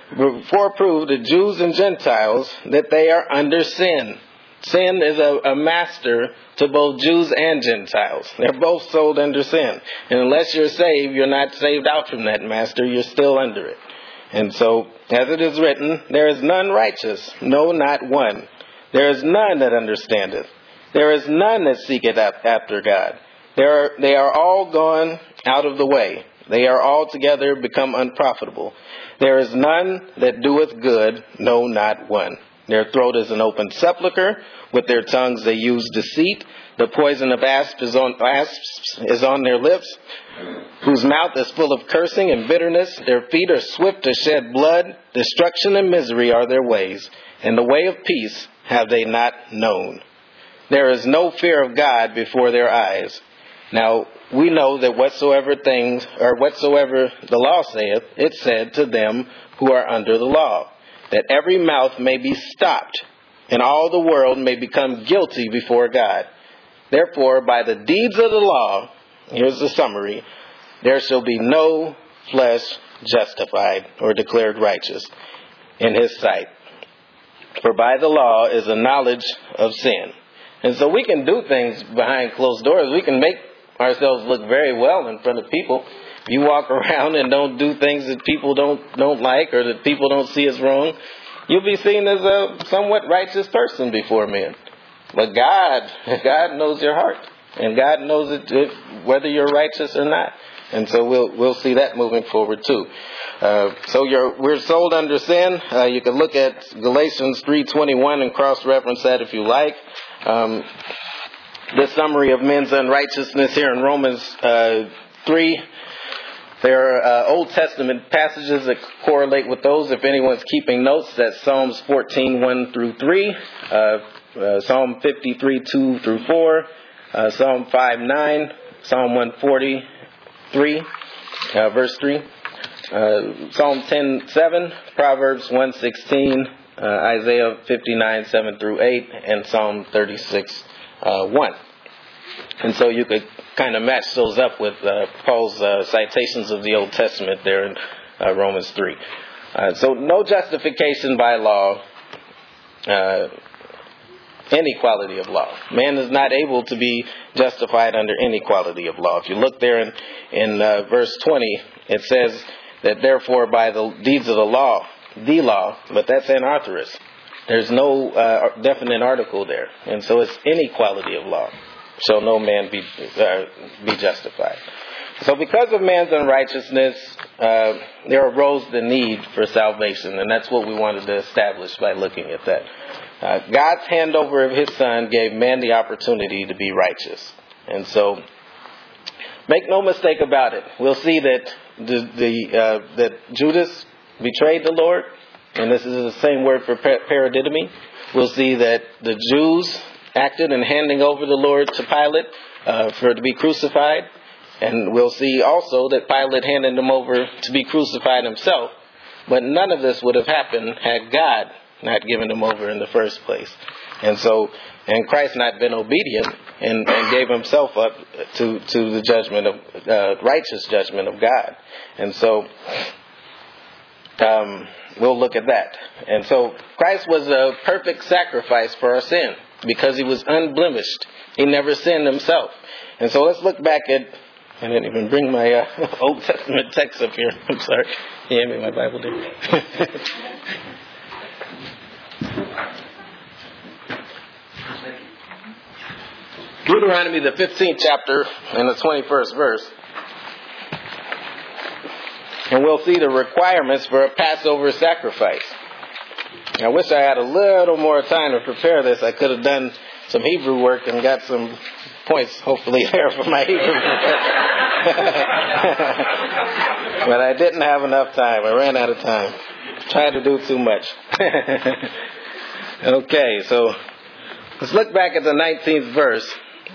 foreprove the Jews and Gentiles that they are under sin. Sin is a, a master to both Jews and Gentiles. They're both sold under sin. And unless you're saved, you're not saved out from that master. You're still under it. And so, as it is written, there is none righteous, no, not one. There is none that understandeth. There is none that seeketh after God. There are, they are all gone out of the way. They are altogether become unprofitable. There is none that doeth good, no, not one. Their throat is an open sepulchre. With their tongues they use deceit. The poison of asps is on, asps is on their lips, whose mouth is full of cursing and bitterness. Their feet are swift to shed blood. Destruction and misery are their ways, and the way of peace have they not known. There is no fear of God before their eyes. Now, we know that whatsoever things, or whatsoever the law saith, it said to them who are under the law, that every mouth may be stopped, and all the world may become guilty before God. Therefore, by the deeds of the law, here's the summary, there shall be no flesh justified or declared righteous in his sight. For by the law is a knowledge of sin. And so we can do things behind closed doors. We can make ourselves look very well in front of people. You walk around and don't do things that people don't don't like or that people don't see as wrong, you'll be seen as a somewhat righteous person before men. But God, God knows your heart, and God knows it, if, whether you're righteous or not. And so we'll we'll see that moving forward too. Uh, so you're we're sold under sin. Uh, you can look at Galatians three twenty-one and cross-reference that if you like. Um, the summary of men's unrighteousness here in Romans uh, three. There are uh, Old Testament passages that correlate with those. If anyone's keeping notes, that's Psalms fourteen, one through three, uh, uh, Psalm fifty-three, two through four, uh, Psalm five, nine, Psalm one forty-three, uh, verse three, uh, Psalm ten, seven, Proverbs one sixteen, uh, Isaiah fifty-nine, seven through eight, and Psalm thirty-six, uh, one. And so you could kind of match those up with uh, Paul's uh, citations of the Old Testament there in uh, Romans three. Uh, so no justification by law, uh, any quality of law. Man is not able to be justified under any quality of law. If you look there in, in uh, verse twenty, it says that therefore by the deeds of the law, the law, but that's anarthrous. There's no uh, definite article there. And so it's any quality of law. Shall no man be uh, be justified. So because of man's unrighteousness, uh, there arose the need for salvation. And that's what we wanted to establish by looking at that. Uh, God's handover of his son gave man the opportunity to be righteous. And so, make no mistake about it. We'll see that the, the uh, that Judas betrayed the Lord. And this is the same word for paradidomy. We'll see that the Jews acted in handing over the Lord to Pilate uh, for to be crucified. And we'll see also that Pilate handed him over to be crucified himself. But none of this would have happened had God not given him over in the first place. And so, and Christ not been obedient and, and gave himself up to, to the judgment of, uh, righteous judgment of God. And so, um, we'll look at that. And so, Christ was a perfect sacrifice for our sin, because he was unblemished. He never sinned himself. And so let's look back at, I didn't even bring my uh, Old Testament text up here. I'm sorry. You hand me my Bible, did Deuteronomy, the fifteenth chapter and the twenty-first verse. And we'll see the requirements for a Passover sacrifice. I wish I had a little more time to prepare this. I could have done some Hebrew work and got some points, hopefully, there for my Hebrew. But I didn't have enough time. I ran out of time. Tried to do too much. Okay, so let's look back at the nineteenth verse.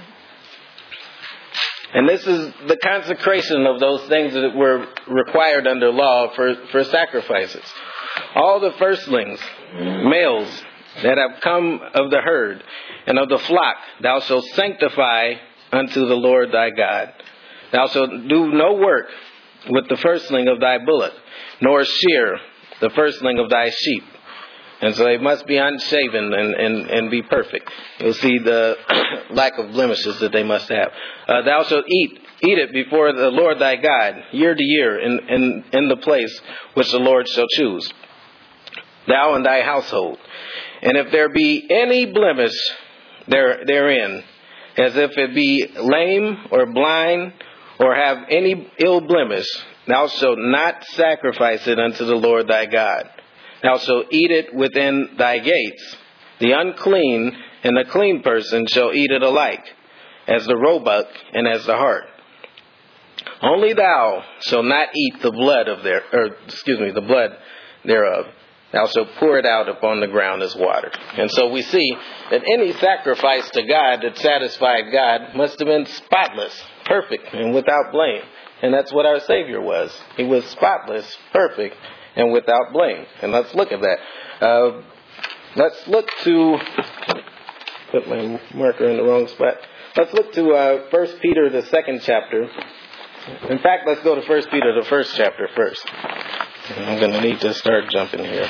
And this is the consecration of those things that were required under law for, for sacrifices. All the firstlings, males, that have come of the herd and of the flock, thou shalt sanctify unto the Lord thy God. Thou shalt do no work with the firstling of thy bullock, nor shear the firstling of thy sheep. And so they must be unshaven and, and, and be perfect. You'll see the lack of blemishes that they must have. Uh, thou shalt eat eat it before the Lord thy God, year to year, in, in, in the place which the Lord shall choose, thou and thy household. And if there be any blemish there therein, as if it be lame or blind, or have any ill blemish, thou shalt not sacrifice it unto the Lord thy God. Thou shalt eat it within thy gates. The unclean and the clean person shall eat it alike, as the roebuck and as the hart. Only thou shalt not eat the blood of their, or excuse me, the blood thereof. Thou shalt pour it out upon the ground as water. And so we see that any sacrifice to God that satisfied God must have been spotless, perfect, and without blame. And that's what our Savior was. He was spotless, perfect, and without blame. And let's look at that. Uh, let's look to, put my marker in the wrong spot. Let's look to uh, First Peter, the second chapter. In fact, let's go to First Peter, the first chapter first. And I'm going to need to start jumping here.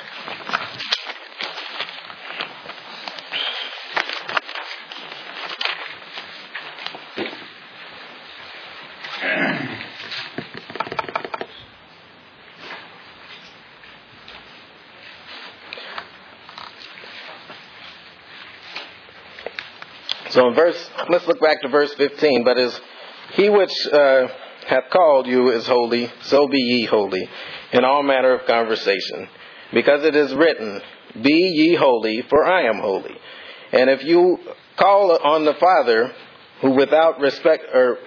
So in verse, let's look back to verse fifteen. But as he which uh, hath called you is holy, so be ye holy in all manner of conversation. Because it is written, be ye holy, for I am holy. And if you call on the Father, who without respect or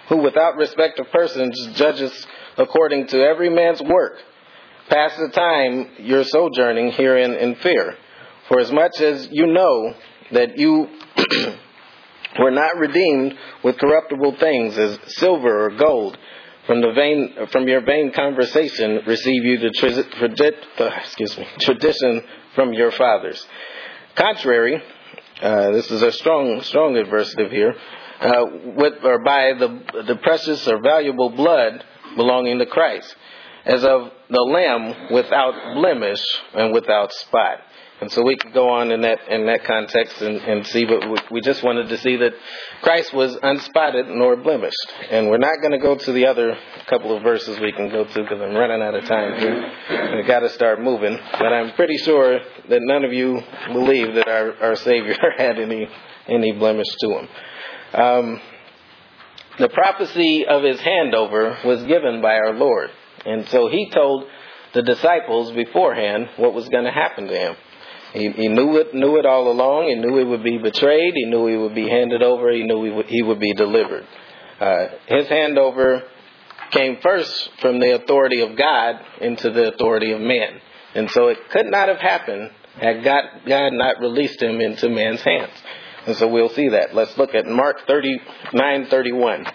who without respect of persons judges according to every man's work. Pass the time you're sojourning herein in fear. For as much as you know that you were not redeemed with corruptible things as silver or gold from the vain, from your vain conversation, receive you the tra- uh, excuse me, tradition from your fathers. Contrary, uh, this is a strong, strong adversative here, uh, with or by the the precious or valuable blood belonging to Christ, as of the Lamb without blemish and without spot. And so we could go on in that in that context and, and see, but we, we just wanted to see that Christ was unspotted nor blemished. And we're not going to go to the other couple of verses we can go to because I'm running out of time here. We've got to start moving. But I'm pretty sure that none of you believe that our, our Savior had any any blemish to him. Um, the prophecy of his handover was given by our Lord. And so he told the disciples beforehand what was going to happen to him. He, he knew it, knew it all along. He knew he would be betrayed. He knew he would be handed over. He knew he would, he would be delivered. Uh, his handover came first from the authority of God into the authority of man. And so it could not have happened had God, God not released him into man's hands. And so we'll see that. Let's look at Mark thirty-nine thirty-one.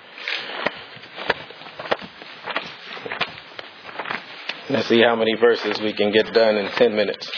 Let's see how many verses we can get done in ten minutes.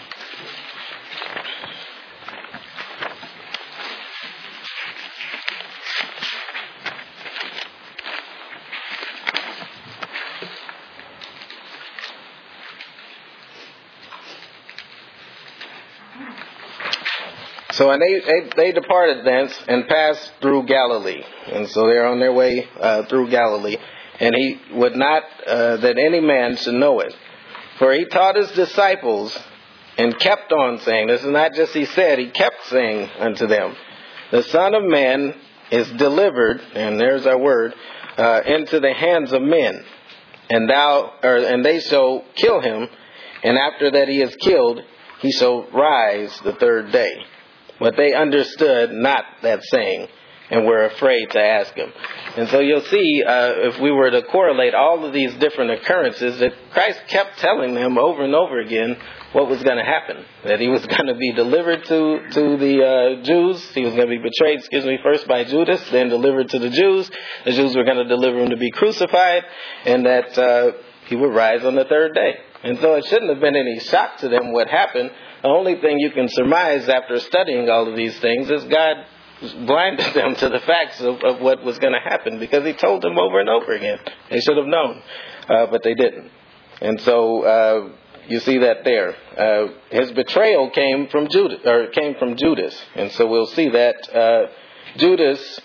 So and they, they they departed thence and passed through Galilee. And so they're on their way uh, through Galilee. And he would not uh, that any man should know it. For he taught his disciples and kept on saying, this is not just he said, he kept saying unto them, the Son of Man is delivered, and there's our word, uh, into the hands of men. And thou, or, and they shall kill him, and after that he is killed, he shall rise the third day. But they understood not that saying, and were afraid to ask him. And so you'll see, uh, if we were to correlate all of these different occurrences, that Christ kept telling them over and over again what was going to happen. That he was going to be delivered to, to the uh, Jews. He was going to be betrayed, excuse me, first by Judas, then delivered to the Jews. The Jews were going to deliver him to be crucified, and that uh, he would rise on the third day. And so it shouldn't have been any shock to them what happened. The only thing you can surmise after studying all of these things is God blinded them to the facts of, of what was going to happen, because he told them over and over again. They should have known, uh, but they didn't. And so uh, you see that there. Uh, his betrayal came from Judas, or came from Judas, and so we'll see that uh, Judas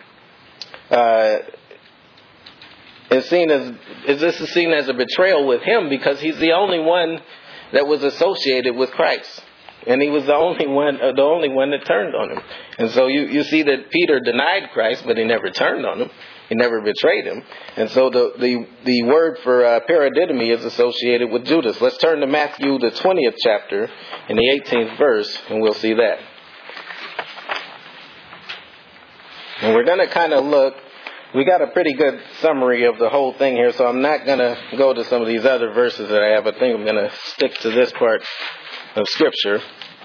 uh, is seen as is this is seen as a betrayal with him, because he's the only one that was associated with Christ. And he was the only one, uh, the only one that turned on him. And so you, you see that Peter denied Christ, but he never turned on him. He never betrayed him. And so the the, the word for uh, paradidomi is associated with Judas. Let's turn to Matthew, the twentieth chapter, in the eighteenth verse, and we'll see that. And we're going to kind of look. We got a pretty good summary of the whole thing here, so I'm not going to go to some of these other verses that I have. I think I'm going to stick to this part of Scripture,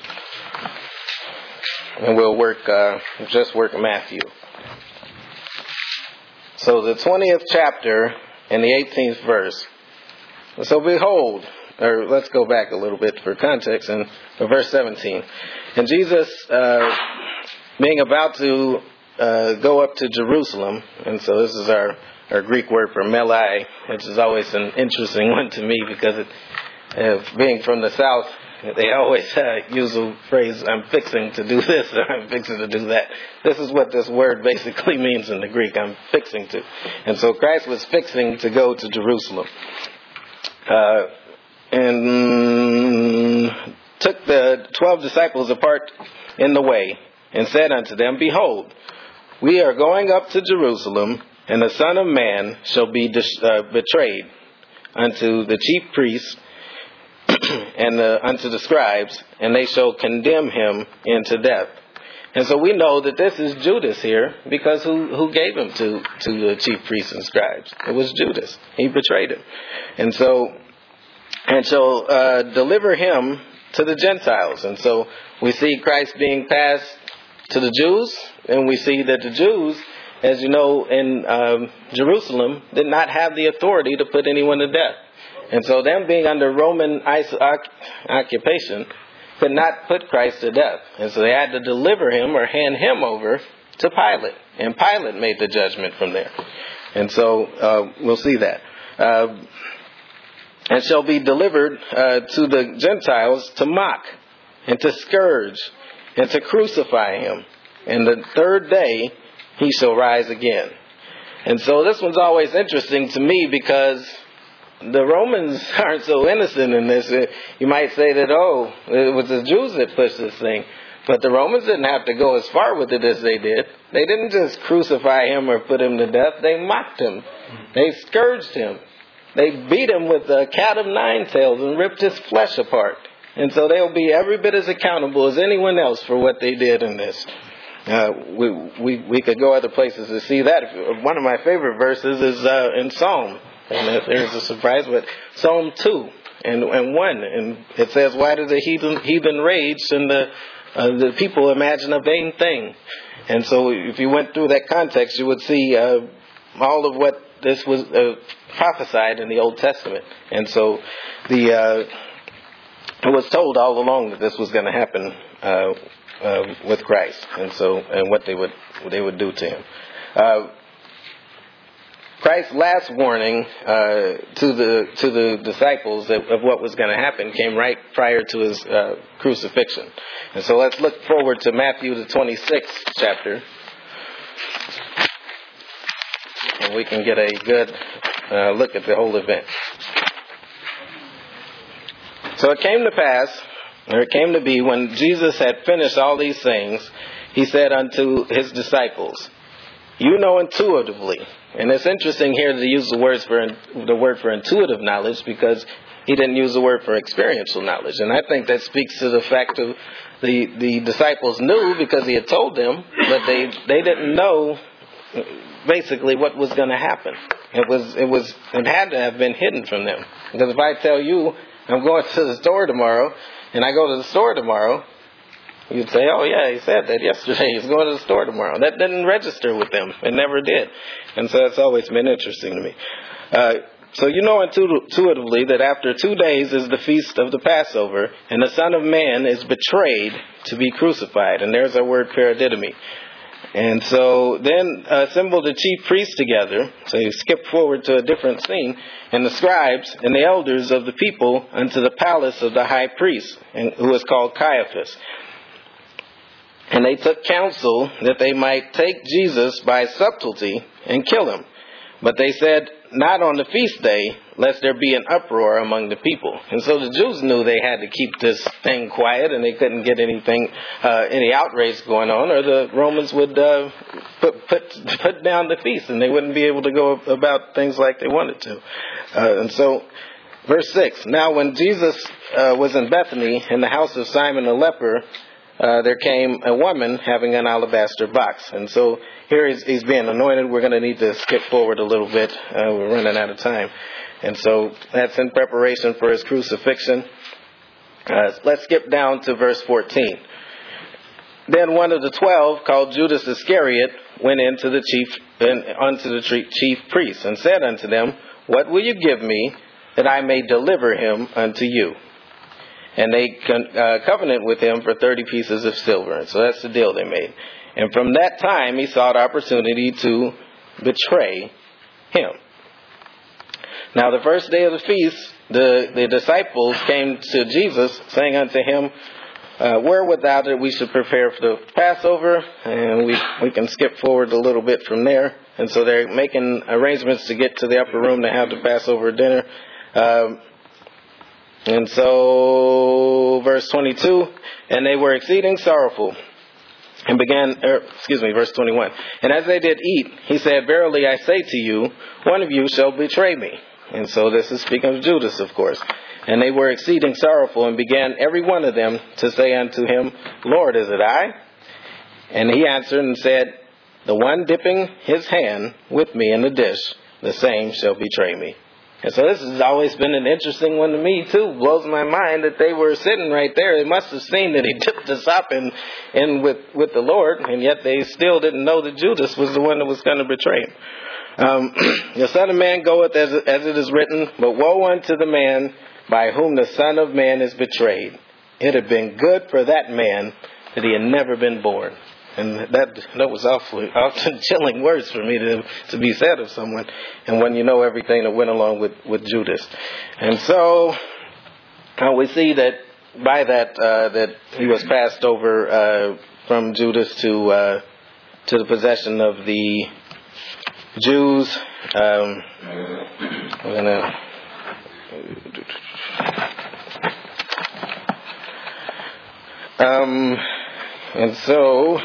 and we'll work uh, just work Matthew. So the twentieth chapter and the eighteenth verse. So behold, or let's go back a little bit for context, and verse seventeen. And Jesus, uh, being about to uh, go up to Jerusalem, and so this is our, our Greek word for melai, which is always an interesting one to me, because it, uh, being from the South, they always uh, use the phrase, I'm fixing to do this, or I'm fixing to do that. This is what this word basically means in the Greek, I'm fixing to. And so Christ was fixing to go to Jerusalem. Uh, and took the twelve disciples apart in the way, and said unto them, behold, we are going up to Jerusalem, and the Son of Man shall be dis- uh, betrayed unto the chief priests, and uh, unto the scribes, and they shall condemn him into death, And so we know that this is Judas here, because who, who gave him to, to the chief priests and scribes? It was Judas. He betrayed him. And so, and so, uh, deliver him to the Gentiles. And so we see Christ being passed to the Jews, and we see that the Jews, as you know, in um, Jerusalem, did not have the authority to put anyone to death. And so them being under Roman occupation could not put Christ to death. And so they had to deliver him or hand him over to Pilate. And Pilate made the judgment from there. And so uh, we'll see that. Uh, and shall be delivered uh, to the Gentiles to mock and to scourge and to crucify him. And the third day he shall rise again. And so this one's always interesting to me, because the Romans aren't so innocent in this. You might say that, oh, it was the Jews that pushed this thing. But the Romans didn't have to go as far with it as they did. They didn't just crucify him or put him to death. They mocked him. They scourged him. They beat him with a cat of nine tails and ripped his flesh apart. And so they'll be every bit as accountable as anyone else for what they did in this. Uh, we, we, we could go other places to see that. One of my favorite verses is uh, in Psalm. And if there's a surprise, but Psalm two and, and one, and it says, "Why does the heathen, heathen rage and the uh, the people imagine a vain thing?" And so, if you went through that context, you would see uh, all of what this was uh, prophesied in the Old Testament. And so, the uh, it was told all along that this was going to happen uh, uh, with Christ, and so and what they would what they would do to him. Uh, Christ's last warning uh, to the to the disciples of, of what was going to happen came right prior to his uh, crucifixion. And so let's look forward to Matthew the twenty-sixth chapter, and we can get a good uh, look at the whole event. So it came to pass, or it came to be, when Jesus had finished all these things, he said unto his disciples, "You know intuitively." And it's interesting here to use the words for the word for intuitive knowledge, because he didn't use the word for experiential knowledge. And I think that speaks to the fact of the the disciples knew because he had told them, but they they didn't know basically what was going to happen. It was it was it had to have been hidden from them. Because if I tell you I'm going to the store tomorrow, and I go to the store tomorrow, you'd say, "Oh yeah, he said that yesterday. He's going to the store tomorrow." That didn't register with them. It never did. And so it's always been interesting to me. Uh, so you know intuitively that after two days is the feast of the Passover, and the Son of Man is betrayed to be crucified. And there's our word paradidomi. And so then assembled the chief priests together. So you skip forward to a different scene. And the scribes and the elders of the people unto the palace of the high priest, and who is called Caiaphas. And they took counsel that they might take Jesus by subtlety and kill him. But they said, "Not on the feast day, lest there be an uproar among the people." And so the Jews knew they had to keep this thing quiet, and they couldn't get anything, uh, any outrage going on, or the Romans would uh, put, put put down the feast, and they wouldn't be able to go about things like they wanted to. Uh, and so, verse six, "Now when Jesus uh, was in Bethany, in the house of Simon the leper, Uh, there came a woman having an alabaster box." And so here he's, he's being anointed. We're going to need to skip forward a little bit. Uh, we're running out of time. And so that's in preparation for his crucifixion. Uh, let's skip down to verse fourteen. "Then one of the twelve, called Judas Iscariot, went into the chief, in, unto the chief priests, and said unto them, What will you give me that I may deliver him unto you? And they con- uh, covenant with him for thirty pieces of silver." And so that's the deal they made. And from that time he sought opportunity to betray him. Now the first day of the feast, the, the disciples came to Jesus, saying unto him, uh, "Where would thou that we should prepare for the Passover?" And we, we can skip forward a little bit from there. And so they're making arrangements to get to the upper room to have the Passover dinner. Um, And so, verse twenty-two, "And they were exceeding sorrowful, and began," er, excuse me, verse twenty-one, "And as they did eat, he said, Verily I say to you, one of you shall betray me." And so this is speaking of Judas, of course. "And they were exceeding sorrowful, and began every one of them to say unto him, Lord, is it I?" And he answered and said, the one dipping his hand with me in the dish, the same shall betray me. And so this has always been an interesting one to me too. Blows my mind that they were sitting right there. They must have seen that he dipped the sop in, in with, with the Lord, and yet they still didn't know that Judas was the one that was going to betray him. Um, the Son of Man goeth as, as it is written, but woe unto the man by whom the Son of Man is betrayed. It had been good for that man that he had never been born. And that that was awfully, often chilling words for me to to be said of someone. And when you know everything that went along with, with Judas. And so uh, we see that by that uh, that he was passed over uh, from Judas to uh, to the possession of the Jews. Um, we're gonna um, and so.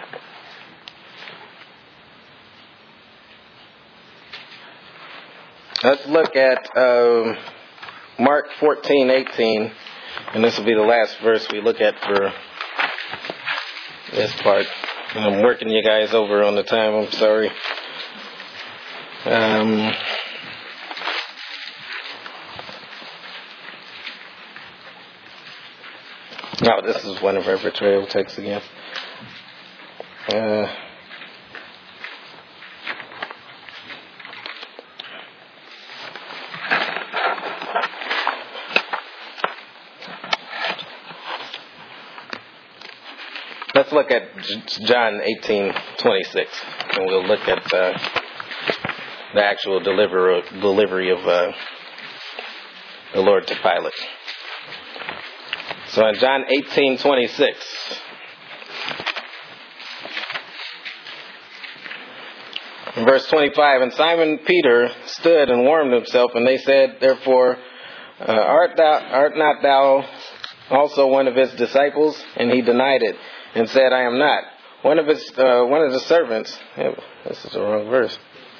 Let's look at um, Mark fourteen eighteen, and this will be the last verse we look at for this part. And I'm working you guys over on the time, I'm sorry. Um, no, this is one of our betrayal texts again. Uh, Let's look at John eighteen twenty-six, and we'll look at uh, the actual deliver, delivery of uh, the Lord to Pilate. So in John eighteen twenty-six, in verse twenty-five, and Simon Peter stood and warmed himself, and they said, therefore, uh, art thou, art not thou also one of his disciples? And he denied it, and said, I am not. One of his, uh, one of the servants. Oh, this is the wrong verse.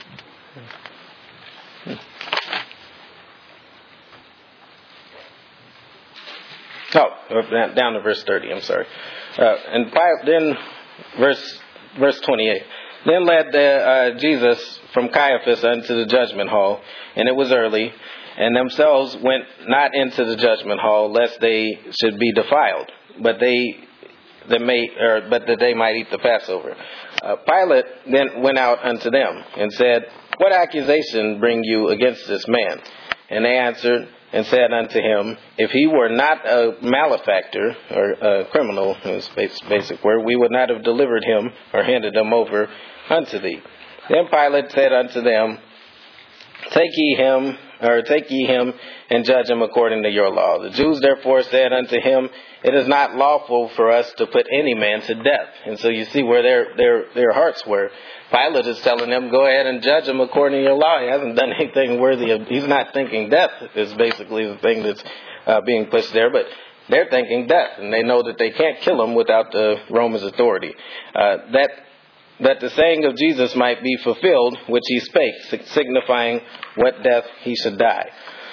Oh, down to verse thirty. I'm sorry. Uh, and Pilate, then verse verse twenty-eight. Then led the, uh, Jesus from Caiaphas unto the judgment hall, and it was early, and themselves went not into the judgment hall, lest they should be defiled, but they. That may, or, but that they might eat the Passover. Uh, Pilate then went out unto them and said, what accusation bring you against this man? And they answered and said unto him, if he were not a malefactor or a criminal, in his basic word, we would not have delivered him or handed him over unto thee. Then Pilate said unto them, Take ye him, or take ye him, and judge him according to your law. The Jews therefore said unto him, It is not lawful for us to put any man to death. And so you see where their their their hearts were. Pilate is telling them, go ahead and judge him according to your law. He hasn't done anything worthy of. He's not thinking death is basically the thing that's uh, being pushed there, but they're thinking death, and they know that they can't kill him without the Roman's authority. Uh, that. That the saying of Jesus might be fulfilled, which he spake, signifying what death he should die.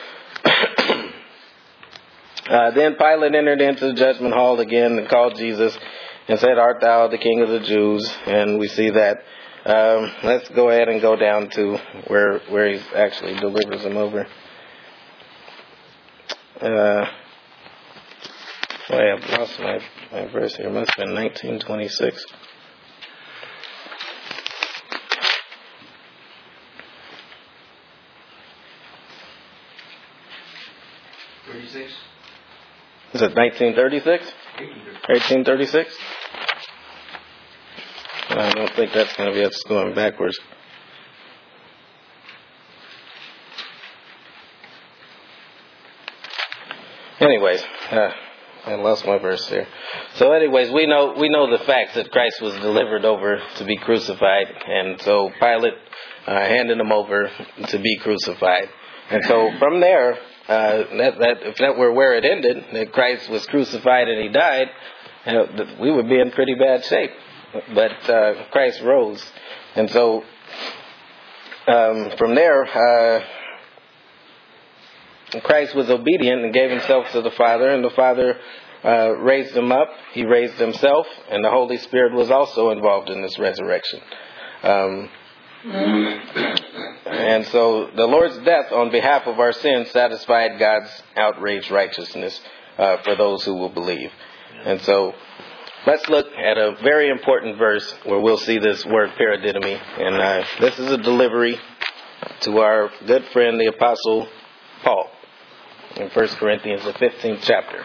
uh, then Pilate entered into the judgment hall again and called Jesus and said, Art thou the King of the Jews? And we see that. Um, let's go ahead and go down to where where he actually delivers him over. Uh, I have lost my, my verse here. It must have been nineteen twenty-six. thirty-six? Is it nineteen thirty-six? eighteen thirty-six? I don't think that's going to be us going backwards. Anyways, uh, I lost my verse here. So anyways, we know we know the facts that Christ was delivered over to be crucified. And so Pilate uh, handed him over to be crucified. And so from there, uh, that, that if that were where it ended, that Christ was crucified and he died, you know, we would be in pretty bad shape. But uh, Christ rose. And so um, from there, uh, Christ was obedient and gave himself to the Father, and the Father uh, raised him up. He raised himself, and the Holy Spirit was also involved in this resurrection. Um, and so the Lord's death on behalf of our sins satisfied God's outraged righteousness uh, for those who will believe. And so let's look at a very important verse where we'll see this word paradidomi. And uh, this is a delivery to our good friend, the Apostle Paul, in First Corinthians, the fifteenth chapter.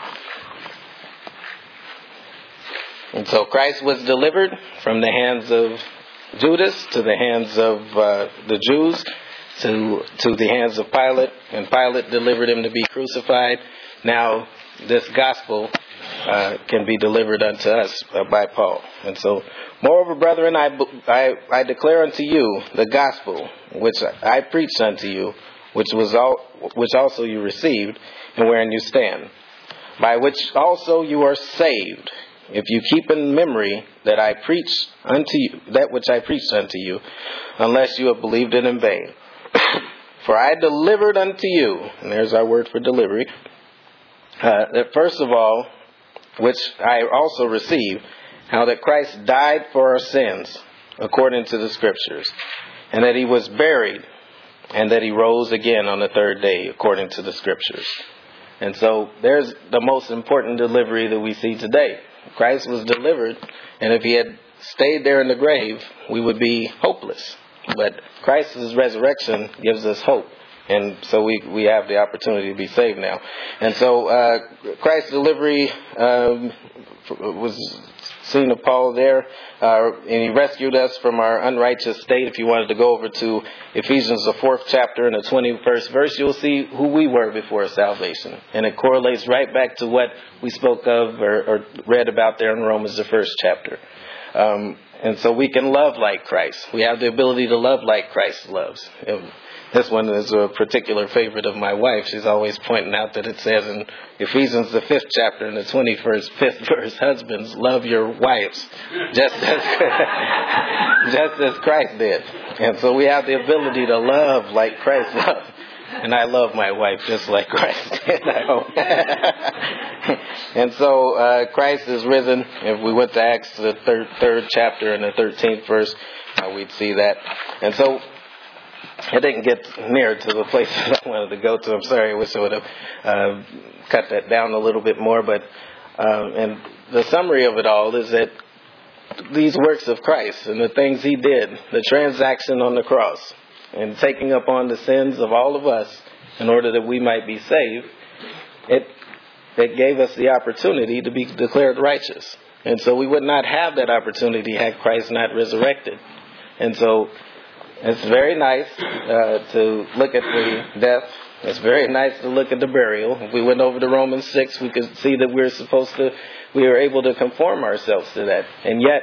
And so Christ was delivered from the hands of Judas to the hands of uh, the Jews to to the hands of Pilate, and Pilate delivered him to be crucified. Now this gospel uh, can be delivered unto us uh, by Paul. And so, moreover, brethren, I, I I declare unto you the gospel which I preached unto you, which was all which also you received, and wherein you stand, by which also you are saved, if you keep in memory that I preach unto you that which I preached unto you, unless you have believed it in vain. For I delivered unto you, and there's our word for delivery, uh, that first of all, which I also received, how that Christ died for our sins, according to the Scriptures, and that he was buried, and that he rose again on the third day, according to the Scriptures. And so there's the most important delivery that we see today. Christ was delivered, and if he had stayed there in the grave, we would be hopeless. But Christ's resurrection gives us hope. And so we, we have the opportunity to be saved now. And so uh, Christ's delivery um, was seen of Paul there. Uh, and he rescued us from our unrighteous state. If you wanted to go over to Ephesians, the fourth chapter and the twenty-first verse, you'll see who we were before salvation. And it correlates right back to what we spoke of or, or read about there in Romans, the first chapter. Um, and so we can love like Christ. We have the ability to love like Christ loves. And this one is a particular favorite of my wife. She's always pointing out that it says in Ephesians, the fifth chapter and the twenty-first, fifth verse, husbands, love your wives, just as, just as Christ did. And so we have the ability to love like Christ loved. And I love my wife just like Christ did, I hope. And so uh, Christ is risen. If we went to Acts, the third, third chapter and the thirteenth verse, uh, we'd see that. And so I didn't get near to the places I wanted to go to. I'm sorry. I wish I would have uh, cut that down a little bit more. But uh, and the summary of it all is that these works of Christ and the things he did, the transaction on the cross, and taking up on the sins of all of us in order that we might be saved, it it gave us the opportunity to be declared righteous. And so we would not have that opportunity had Christ not resurrected. And so it's very nice uh, to look at the death. It's very nice to look at the burial. If we went over to Romans six, we could see that we're supposed to, we are able to conform ourselves to that. And yet,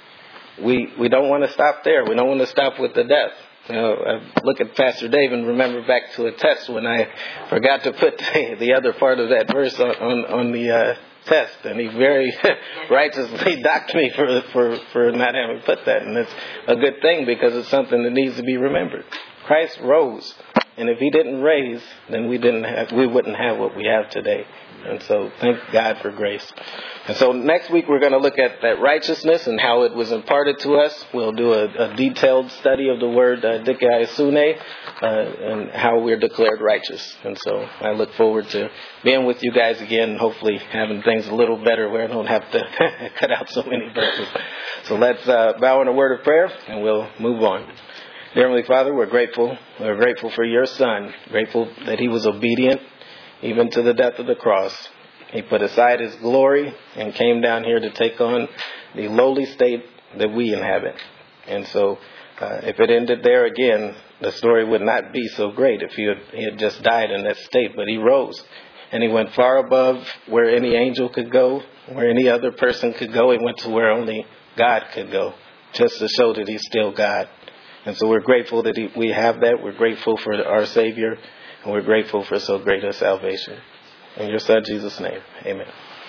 we we don't want to stop there. We don't want to stop with the death. You know, I look at Pastor Dave and remember back to a test when I forgot to put the, the other part of that verse on, on, on the uh, test. And he very righteously docked me for, for, for not having put that. And it's a good thing because it's something that needs to be remembered. Christ rose. And if he didn't raise, then we didn't have, we wouldn't have what we have today. And so thank God for grace. And so next week we're going to look at that righteousness and how it was imparted to us. We'll do a, a detailed study of the word uh, dikaiosune uh, and how we're declared righteous. And so I look forward to being with you guys again, hopefully having things a little better where I don't have to cut out so many verses. So let's uh, bow in a word of prayer and we'll move on. Dear Heavenly Father, we're grateful. We're grateful for your Son, grateful that he was obedient even to the death of the cross. He put aside his glory and came down here to take on the lowly state that we inhabit. And so uh, if it ended there again, the story would not be so great if he had, he had just died in that state. But he rose and he went far above where any angel could go, where any other person could go. He went to where only God could go, just to show that he's still God. And so we're grateful that he, we have that. We're grateful for our Savior. And we're grateful for so great a salvation. In your Son, Jesus' name, amen.